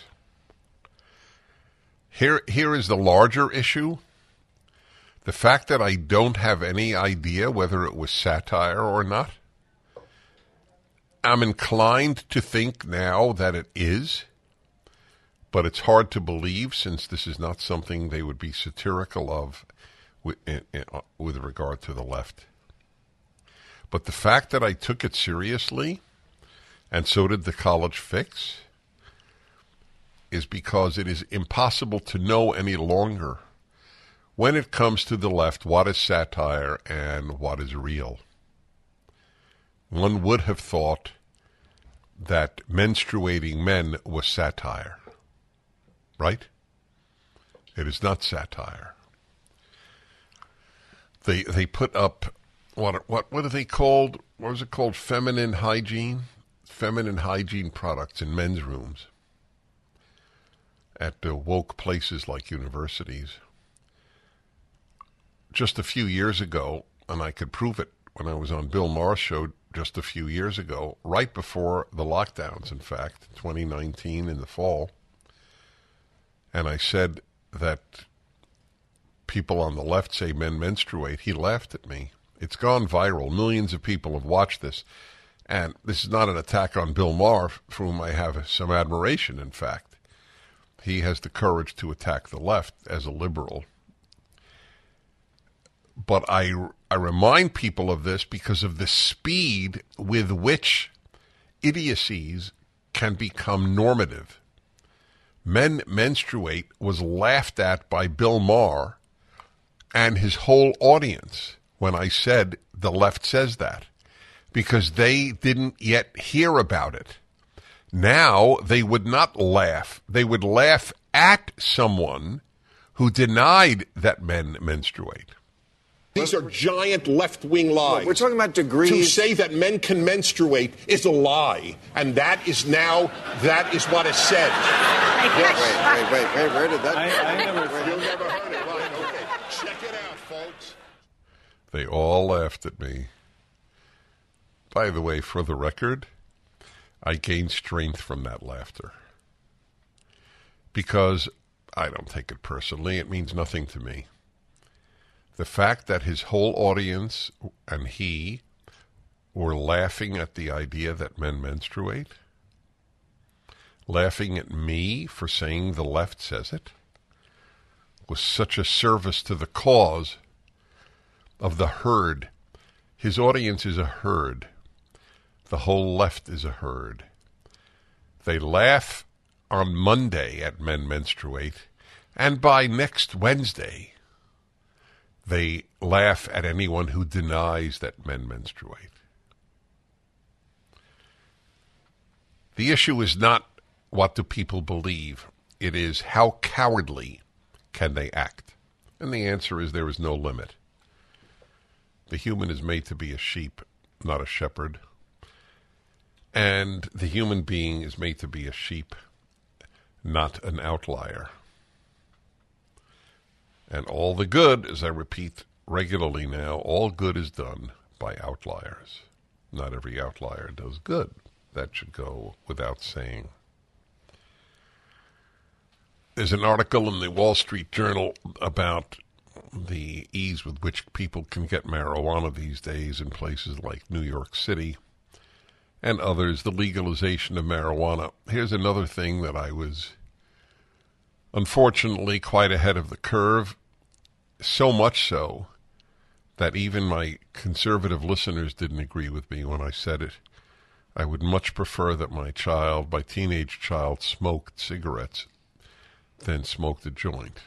Here, here is the larger issue. The fact that I don't have any idea whether it was satire or not. I'm inclined to think now that it is, but it's hard to believe since this is not something they would be satirical of with, in, in, with regard to the left. But the fact that I took it seriously, and so did the College Fix, is because it is impossible to know any longer when it comes to the left what is satire and what is real. One would have thought that menstruating men was satire, right? It is not satire. They they put up what what what are they called? What was it called? Feminine hygiene, feminine hygiene products in men's rooms at uh, woke places like universities. Just a few years ago, and I could prove it when I was on Bill Maher's show just a few years ago, right before the lockdowns, in fact, twenty nineteen in the fall, and I said that people on the left say men menstruate. He laughed at me. It's gone viral. Millions of people have watched this, and this is not an attack on Bill Maher, for whom I have some admiration, in fact. He has the courage to attack the left as a liberal. But I, I remind people of this because of the speed with which idiocies can become normative. Men menstruate was laughed at by Bill Maher and his whole audience when I said the left says that, because they didn't yet hear about it. Now they would not laugh. They would laugh at someone who denied that men menstruate. These are giant left-wing lies. We're talking about degrees. To say that men can menstruate is a lie, and that is now, that is what is said. Wait, wait, wait, wait, where did that... I, I never... You've never heard it, right? Okay, check it out, folks. They all laughed at me. By the way, for the record, I gained strength from that laughter. Because I don't take it personally. It means nothing to me. The fact that his whole audience and he were laughing at the idea that men menstruate, laughing at me for saying the left says it, was such a service to the cause of the herd. His audience is a herd. The whole left is a herd. They laugh on Monday at men menstruate, and by next Wednesday, they laugh at anyone who denies that men menstruate. The issue is not what do people believe. It is how cowardly can they act? And the answer is there is no limit. The human is made to be a sheep, not a shepherd. And the human being is made to be a sheep, not an outlier. And all the good, as I repeat regularly now, all good is done by outliers. Not every outlier does good. That should go without saying. There's an article in the Wall Street Journal about the ease with which people can get marijuana these days in places like New York City and others, the legalization of marijuana. Here's another thing that I was unfortunately quite ahead of the curve, so much so that even my conservative listeners didn't agree with me when I said it. I would much prefer that my child, my teenage child, smoked cigarettes than smoked a joint.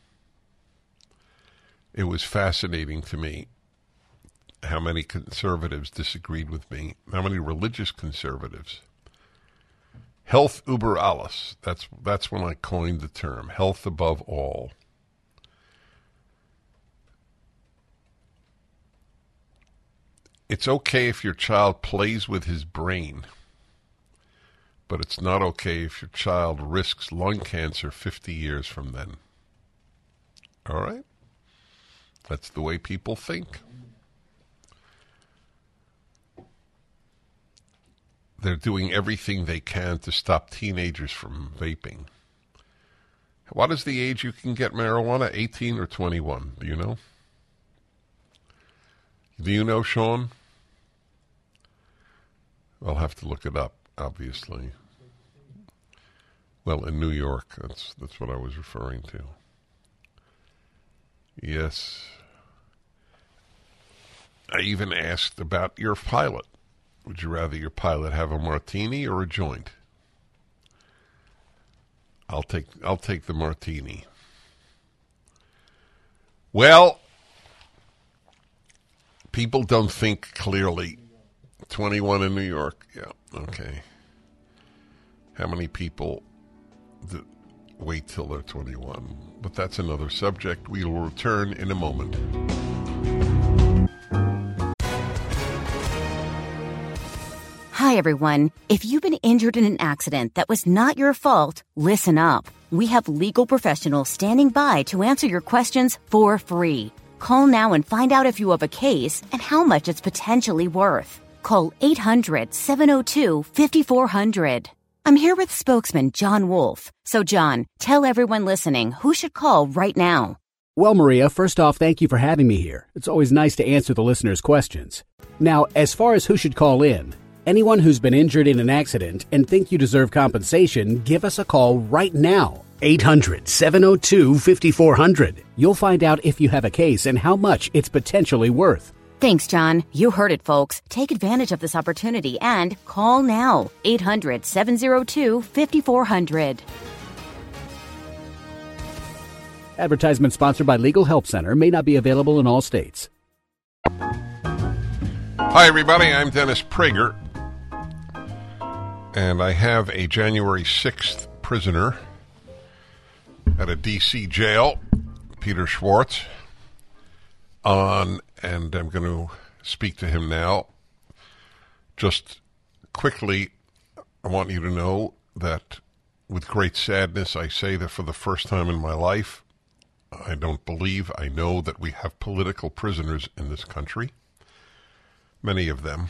It was fascinating to me how many conservatives disagreed with me, how many religious conservatives. Health über alles. That's, that's when I coined the term, health above all. It's okay if your child plays with his brain, but it's not okay if your child risks lung cancer fifty years from then. All right? That's the way people think. They're doing everything they can to stop teenagers from vaping. What is the age you can get marijuana? eighteen or twenty-one? Do you know? Do you know, Sean? I'll have to look it up, obviously. Well, in New York, that's that's what I was referring to. Yes. I even asked about your pilot. Would you rather your pilot have a martini or a joint? I'll take I'll take the martini. Well, people don't think clearly. twenty-one in New York. Yeah, okay. How many people th- wait till they're twenty-one? But that's another subject. We will return in a moment. Hi, everyone. If you've been injured in an accident that was not your fault, listen up. We have legal professionals standing by to answer your questions for free. Call now and find out if you have a case and how much it's potentially worth. Call eight hundred, seven oh two, five four zero zero. I'm here with spokesman John Wolf. So, John, tell everyone listening who should call right now. Well, Maria, first off, thank you for having me here. It's always nice to answer the listeners' questions. Now, as far as who should call in, anyone who's been injured in an accident and think you deserve compensation, give us a call right now. eight hundred, seven oh two, five four zero zero. You'll find out if you have a case and how much it's potentially worth. Thanks, John. You heard it, folks. Take advantage of this opportunity and call now. eight hundred, seven oh two, five four zero zero. Advertisement sponsored by Legal Help Center. May not be available in all states. Hi, everybody. I'm Dennis Prager. And I have a January sixth prisoner at a D C jail, Peter Schwartz, on, and I'm going to speak to him now. Just quickly, I want you to know that with great sadness, I say that for the first time in my life, I don't believe, I know that we have political prisoners in this country. Many of them.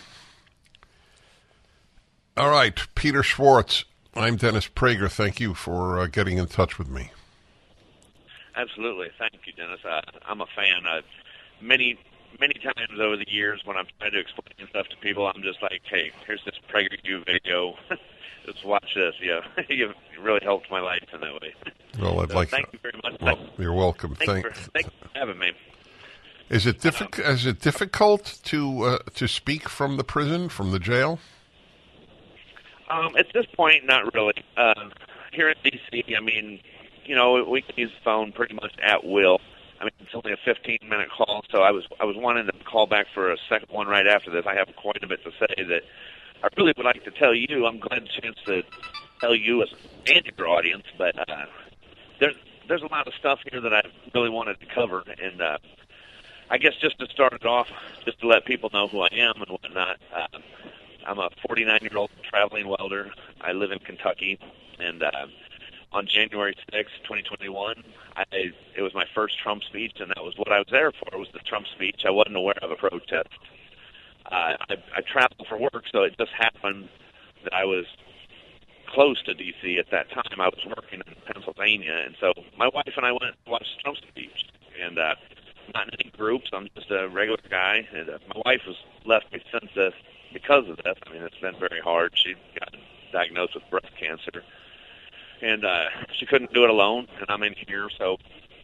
All right, Peter Schwartz, I'm Dennis Prager. Thank you for uh, getting in touch with me. Absolutely. Thank you, Dennis. I, I'm a fan. Uh, many, many times over the years when I'm trying to explain stuff to people, I'm just like, hey, here's this PragerU video. Just watch this. Yeah, you've really helped my life in that way. Well, I'd so like thank to, you very much. Well, you're welcome. Thank, thank, you for, thank you for having me. Is it difficult? Um, is it difficult to uh, to speak from the prison, from the jail? Um, at this point, not really. Uh, here in D C, I mean, you know, we can use the phone pretty much at will. I mean, it's only a fifteen-minute call, so I was I was wanting to call back for a second one right after this. I have quite a bit to say that I really would like to tell you. I'm glad the chance to tell you as and your audience, but uh, there's there's a lot of stuff here that I really wanted to cover, and uh, I guess just to start it off, just to let people know who I am and whatnot. Uh, I'm a forty-nine-year-old traveling welder. I live in Kentucky, and uh, on January sixth, twenty twenty-one, I, it was my first Trump speech, and that was what I was there for, was the Trump speech. I wasn't aware of a protest. Uh, I, I traveled for work, so it just happened that I was close to D C at that time. I was working in Pennsylvania, and so my wife and I went to watch the Trump speech, and uh, not in any groups. I'm just a regular guy, and uh, my wife has left me since this because of this. I mean, it's been very hard. She got diagnosed with breast cancer, and uh, she couldn't do it alone, and I'm in here, so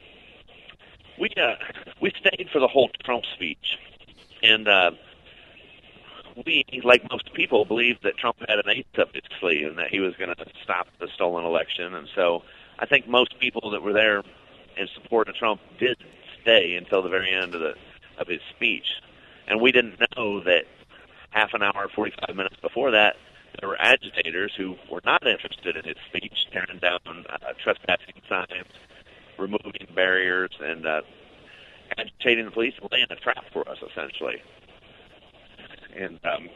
we uh, we stayed for the whole Trump speech, and uh, we, like most people, believed that Trump had an ace up his sleeve and that he was going to stop the stolen election, and so I think most people that were there in support of Trump did stay until the very end of the of his speech, and we didn't know that half an hour, forty-five minutes before that, there were agitators who were not interested in his speech, tearing down uh, trespassing signs, removing barriers, and uh, agitating the police and laying a trap for us, essentially. And um,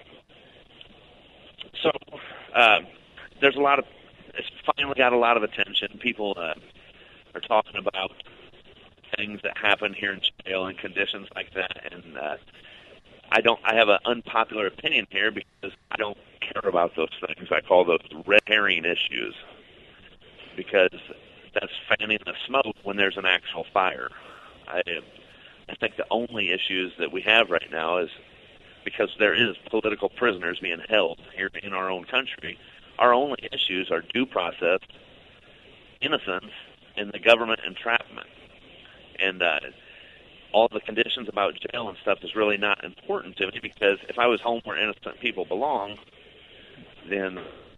so uh, there's a lot of, it's finally got a lot of attention. People uh, are talking about things that happen here in jail and conditions like that, and uh, I don't. I have an unpopular opinion here because I don't care about those things. I call those red herring issues because that's fanning the smoke when there's an actual fire. I, I think the only issues that we have right now is because there is political prisoners being held here in our own country. Our only issues are due process, innocence, and the government entrapment. And uh, all the conditions about jail and stuff is really not important to me because if I was home where innocent people belong, then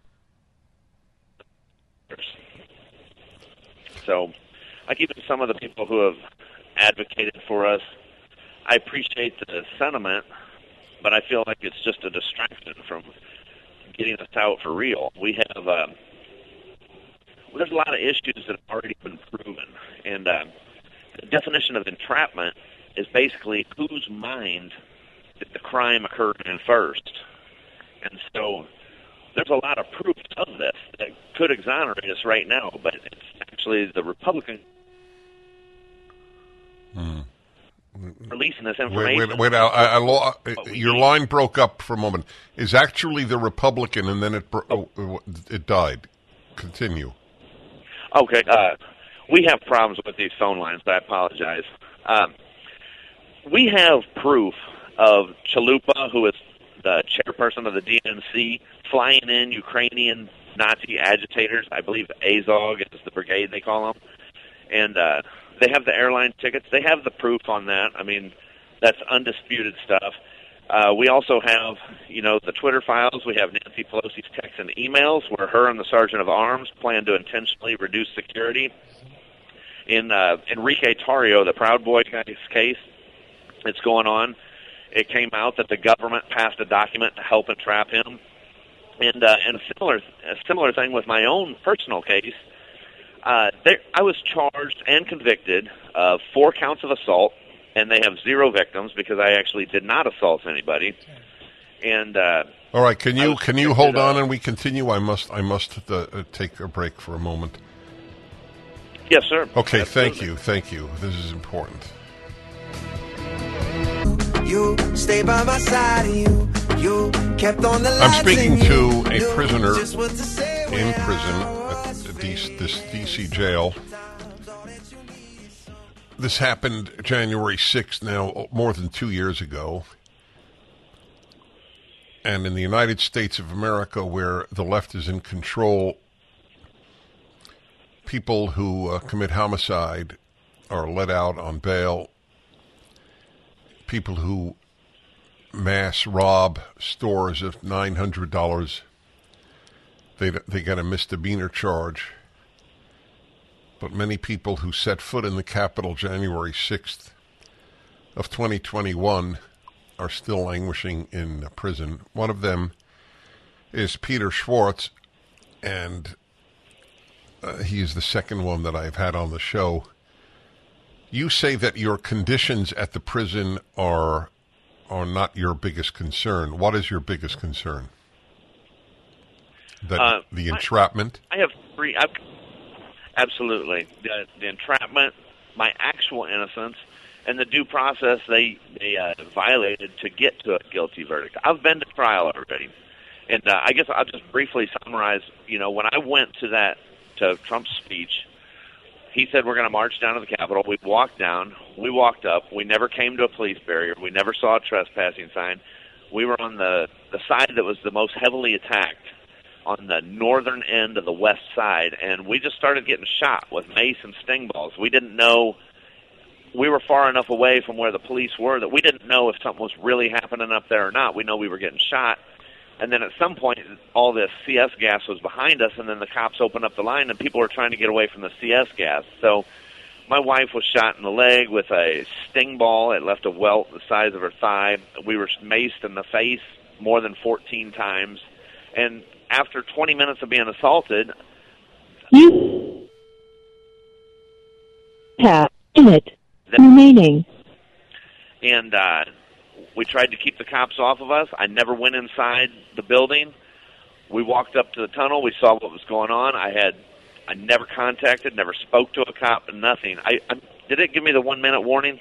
so like even some of the people who have advocated for us, I appreciate the sentiment, but I feel like it's just a distraction from getting us out for real. We have uh, there's a lot of issues that have already been proven, and uh, the definition of entrapment is basically whose mind did the crime occur in first. And so there's a lot of proof of this that could exonerate us right now, but it's actually the Republican hmm. releasing this information. Wait, wait, wait I, I, I lo- your need. line broke up for a moment. Is actually the Republican, and then it bro- oh, it died. Continue. Okay. Uh, we have problems with these phone lines, but I apologize. Um, we have proof of Chalupa, who is the chairperson of the D N C, flying in Ukrainian Nazi agitators. I believe Azov is the brigade they call them. And uh, they have the airline tickets. They have the proof on that. I mean, that's undisputed stuff. Uh, we also have, you know, the Twitter files. We have Nancy Pelosi's texts and emails where her and the Sergeant of Arms plan to intentionally reduce security. In uh, Enrique Tarrio, the Proud Boy guy's case that's going on, it came out that the government passed a document to help entrap him. And uh, and a similar, a similar thing with my own personal case. Uh, there, I was charged and convicted of four counts of assault, and they have zero victims because I actually did not assault anybody. And uh, all right, can you can you hold on and we continue? I must I must uh, take a break for a moment. Yes, sir. Okay, Absolutely. thank you, thank you. This is important. You stay by my side, you you kept on the I'm speaking to a you prisoner to in prison at D- this D C jail. This happened January sixth, now more than two years ago. And in the United States of America, where the left is in control, people who uh, commit homicide are let out on bail. People who mass rob stores of nine hundred dollars, they, they get a misdemeanor charge. But many people who set foot in the Capitol January sixth of twenty twenty-one are still languishing in prison. One of them is Peter Schwartz, and uh, he is the second one that I've had on the show. You say that your conditions at the prison are are not your biggest concern. What is your biggest concern? That Uh, the entrapment? I have three. I've, absolutely. The, the entrapment, my actual innocence, and the due process they, they uh, violated to get to a guilty verdict. I've been to trial already. And uh, I guess I'll just briefly summarize. You know, when I went to that, to Trump's speech, he said we're going to march down to the Capitol. We walked down. We walked up. We never came to a police barrier. We never saw a trespassing sign. We were on the, the side that was the most heavily attacked, on the northern end of the west side, and we just started getting shot with mace and sting balls. We didn't know. We were far enough away from where the police were that we didn't know if something was really happening up there or not. We know we were getting shot. And then at some point, all this C S gas was behind us, and then the cops opened up the line, and people were trying to get away from the C S gas. So my wife was shot in the leg with a sting ball. It left a welt the size of her thigh. We were maced in the face more than fourteen times. And after twenty minutes of being assaulted, you have a minute remaining. And uh, we tried to keep the cops off of us. I never went inside the building. We walked up to the tunnel. We saw what was going on. I had, I never contacted, never spoke to a cop, nothing. I, I did it give me the one minute warning?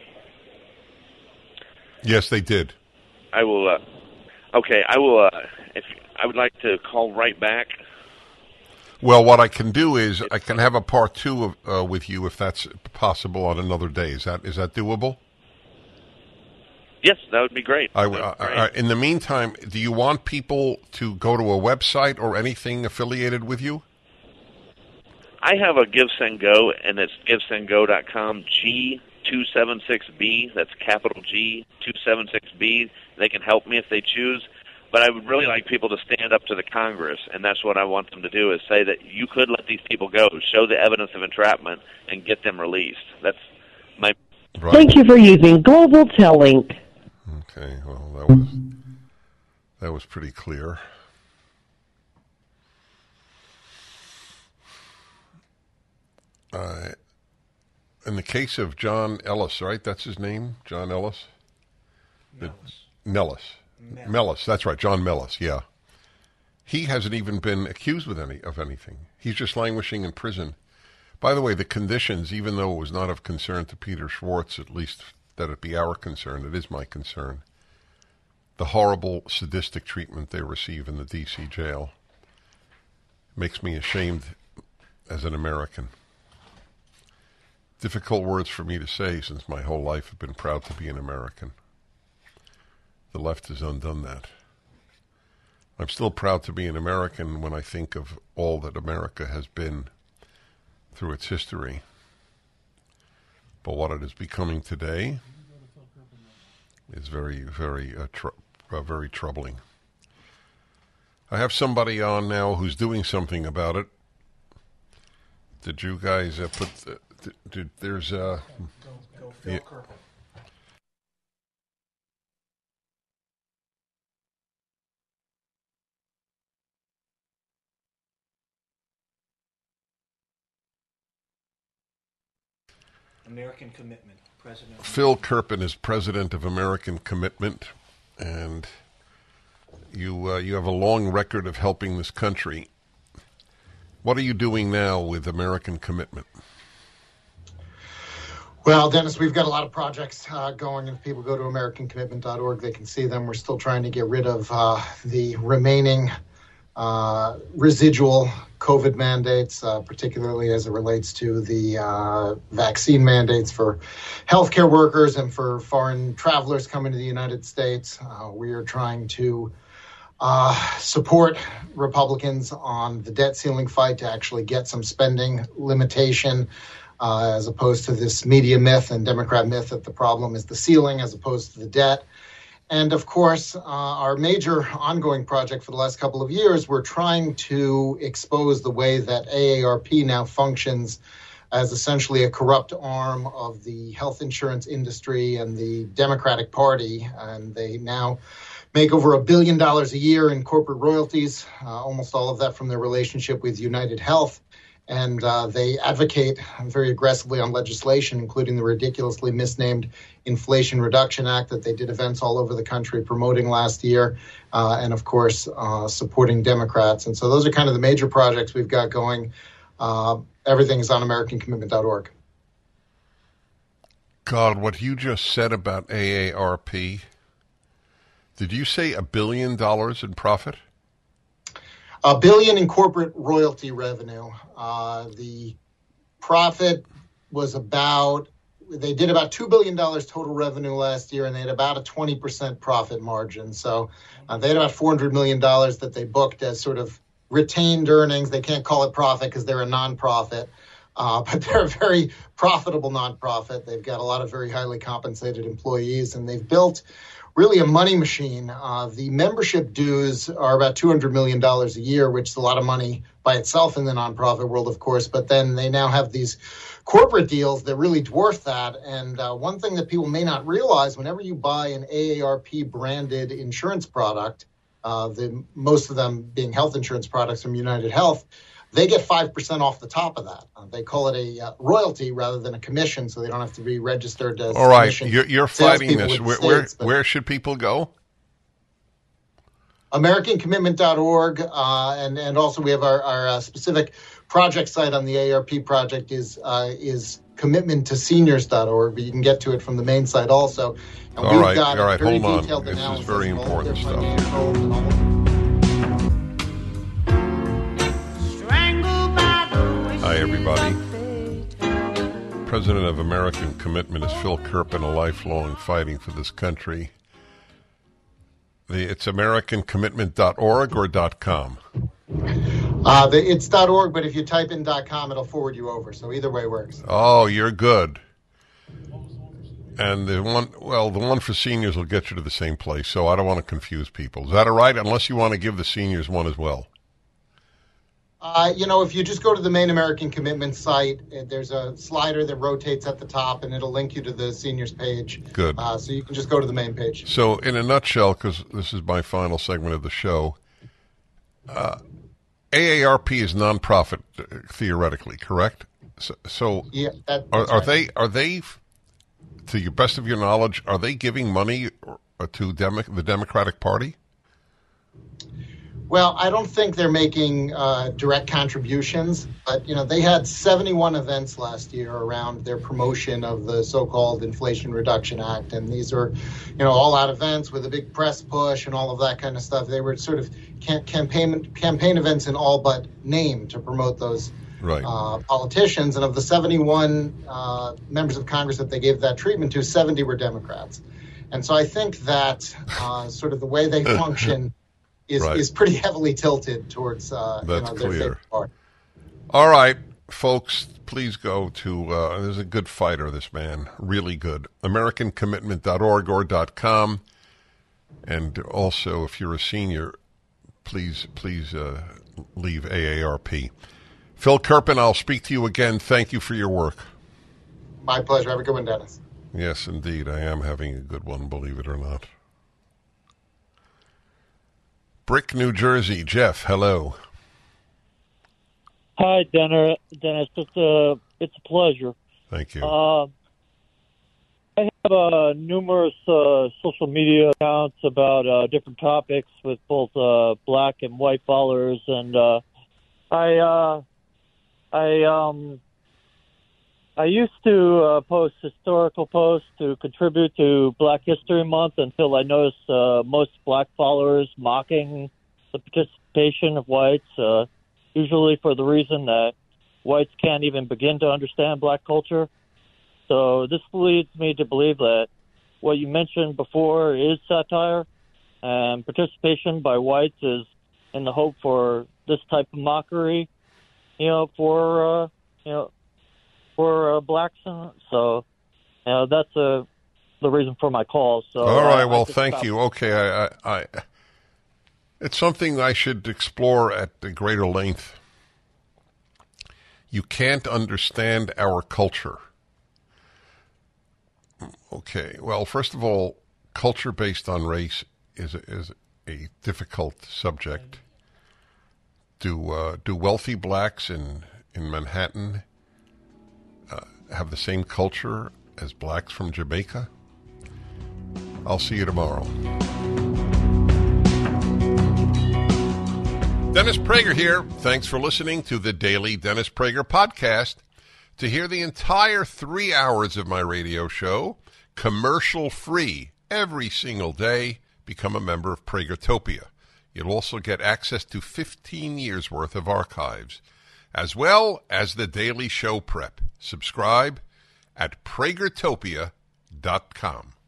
Yes, they did. I will. Uh, okay, I will. Uh, if I would like to call right back. Well, what I can do is I can have a part two of, uh, with you if that's possible on another day. Is that is that doable? Yes, that would be great. I, That'd I, be great. I, in the meantime, do you want people to go to a website or anything affiliated with you? I have a Give Send Go, and it's give send go dot com, G two seven six B. That's capital G two seven six B. They can help me if they choose. But I would really like people to stand up to the Congress, and that's what I want them to do, is say that you could let these people go, show the evidence of entrapment, and get them released. That's my... Right. Thank you for using Global Tellink. Okay, well, that was, that was pretty clear. Uh, in the case of John Ellis, right? That's his name? John Ellis? The, Nellis. Mellis. Mellis, that's right, John Mellis, yeah. He hasn't even been accused with any of anything. He's just languishing in prison. By the way, the conditions, even though it was not of concern to Peter Schwartz, at least that it be our concern, it is my concern, the horrible sadistic treatment they receive in the D C jail makes me ashamed as an American. Difficult words for me to say since my whole life have been proud to be an American. The left has undone that. I'm still proud to be an American when I think of all that America has been through its history. But what it is becoming today is very, very, uh, tr- uh, very troubling. I have somebody on now who's doing something about it. Did you guys uh, put... Uh, did, did, there's... Uh, Go, go Phil yeah. Kirkland. American Commitment, President. Phil Kirpin is president of American Commitment, and you uh, you have a long record of helping this country. What are you doing now with American Commitment? Well, Dennis, we've got a lot of projects uh, going. If people go to american commitment dot org, they can see them. We're still trying to get rid of uh, the remaining uh, residual COVID mandates, uh, particularly as it relates to the uh, vaccine mandates for healthcare workers and for foreign travelers coming to the United States. Uh, we are trying to uh, support Republicans on the debt ceiling fight to actually get some spending limitation, uh, as opposed to this media myth and Democrat myth that the problem is the ceiling as opposed to the debt. And, of course, uh, our major ongoing project for the last couple of years, we're trying to expose the way that A A R P now functions as essentially a corrupt arm of the health insurance industry and the Democratic Party. And they now make over a billion dollars a year in corporate royalties, uh, almost all of that from their relationship with United Health. And uh, they advocate very aggressively on legislation, including the ridiculously misnamed Inflation Reduction Act that they did events all over the country promoting last year, uh, and, of course, uh, supporting Democrats. And so those are kind of the major projects we've got going. Uh, everything is on American Commitment dot org. God, what you just said about A A R P, did you say a billion dollars in profit? A billion in corporate royalty revenue. Uh, the profit was about, they did about two billion dollars total revenue last year, and they had about a twenty percent profit margin. So uh, they had about four hundred million dollars that they booked as sort of retained earnings. They can't call it profit because they're a nonprofit, uh, but they're a very profitable nonprofit. They've got a lot of very highly compensated employees, and they've built really a money machine. Uh, the membership dues are about two hundred million dollars a year, which is a lot of money by itself in the nonprofit world, of course. But then they now have these corporate deals that really dwarf that. And uh, one thing that people may not realize, whenever you buy an A A R P branded insurance product, uh, the most of them being health insurance products from United Health, they get five percent off the top of that. Uh, they call it a uh, royalty rather than a commission, so they don't have to be registered as All right, commission you're, you're fighting this. Where, states, where, where should people go? American Commitment dot org, uh, and, and also we have our, our uh, specific project site on the A A R P project is uh, is commitment to seniors dot org, but you can get to it from the main site also. And all we've right, got all right, very hold on. detailed This is analysis very of all of their important stuff. financials and all of- Hi, everybody. President of American Commitment is Phil Kerpen, a lifelong fighting for this country. The, it's American Commitment dot org or .com? Uh, the, it's .org, but if you type in .com, it'll forward you over. So either way works. Oh, you're good. And the one, well, the one for seniors will get you to the same place, so I don't want to confuse people. Is that all right? Unless you want to give the seniors one as well. Uh, you know, if you just go to the main American Commitment site, uh, there's a slider that rotates at the top, and it'll link you to the seniors page. Good. Uh, so you can just go to the main page. So, in a nutshell, because this is my final segment of the show, uh, A A R P is nonprofit uh, theoretically, correct? So, so yeah, that, are, are right. they are they, to your best of your knowledge, are they giving money to Demo- the Democratic Party? Well, I don't think they're making uh, direct contributions, but, you know, they had seventy-one events last year around their promotion of the so-called Inflation Reduction Act. And these are, you know, all-out events with a big press push and all of that kind of stuff. They were sort of cam- campaign campaign events in all but name to promote those right. uh, politicians. And of the seventy-one uh, members of Congress that they gave that treatment to, seventy were Democrats. And so I think that uh, sort of the way they function is right. is pretty heavily tilted towards uh, That's you know, their clear. favorite part. All right, folks, please go to, uh, there's a good fighter, this man, really good, American Commitment dot org or .com. And also, if you're a senior, please, please uh, leave A A R P. Phil Kerpen, I'll speak to you again. Thank you for your work. My pleasure. Have a good one, Dennis. Yes, indeed. I am having a good one, believe it or not. Brick, New Jersey. Jeff, hello. Hi, Dennis. Dennis, it's a it's a pleasure. Thank you. Uh, I have uh, numerous uh, social media accounts about uh, different topics with both uh, black and white followers, and uh, I uh, I um I used to uh, post historical posts to contribute to Black History Month until I noticed uh, most black followers mocking the participation of whites, uh, usually for the reason that whites can't even begin to understand black culture. So this leads me to believe that what you mentioned before is satire, and participation by whites is in the hope for this type of mockery, you know, for, uh, you know, for uh, blacks. So, you know, that's uh, the reason for my call. So, all right. uh, Well, thank you. Okay. I, I, I, it's something I should explore at a greater length. You can't understand our culture. Okay. Well, first of all, culture based on race is a, is a difficult subject. Do uh, do wealthy blacks in in Manhattan uh, have the same culture as blacks from Jamaica? I'll see you tomorrow. Dennis Prager here. Thanks for listening to the Daily Dennis Prager Podcast. To hear the entire three hours of my radio show, commercial-free, every single day, become a member of Pragertopia. You'll also get access to fifteen years' worth of archives, as well as the daily show prep. Subscribe at Pragertopia dot com.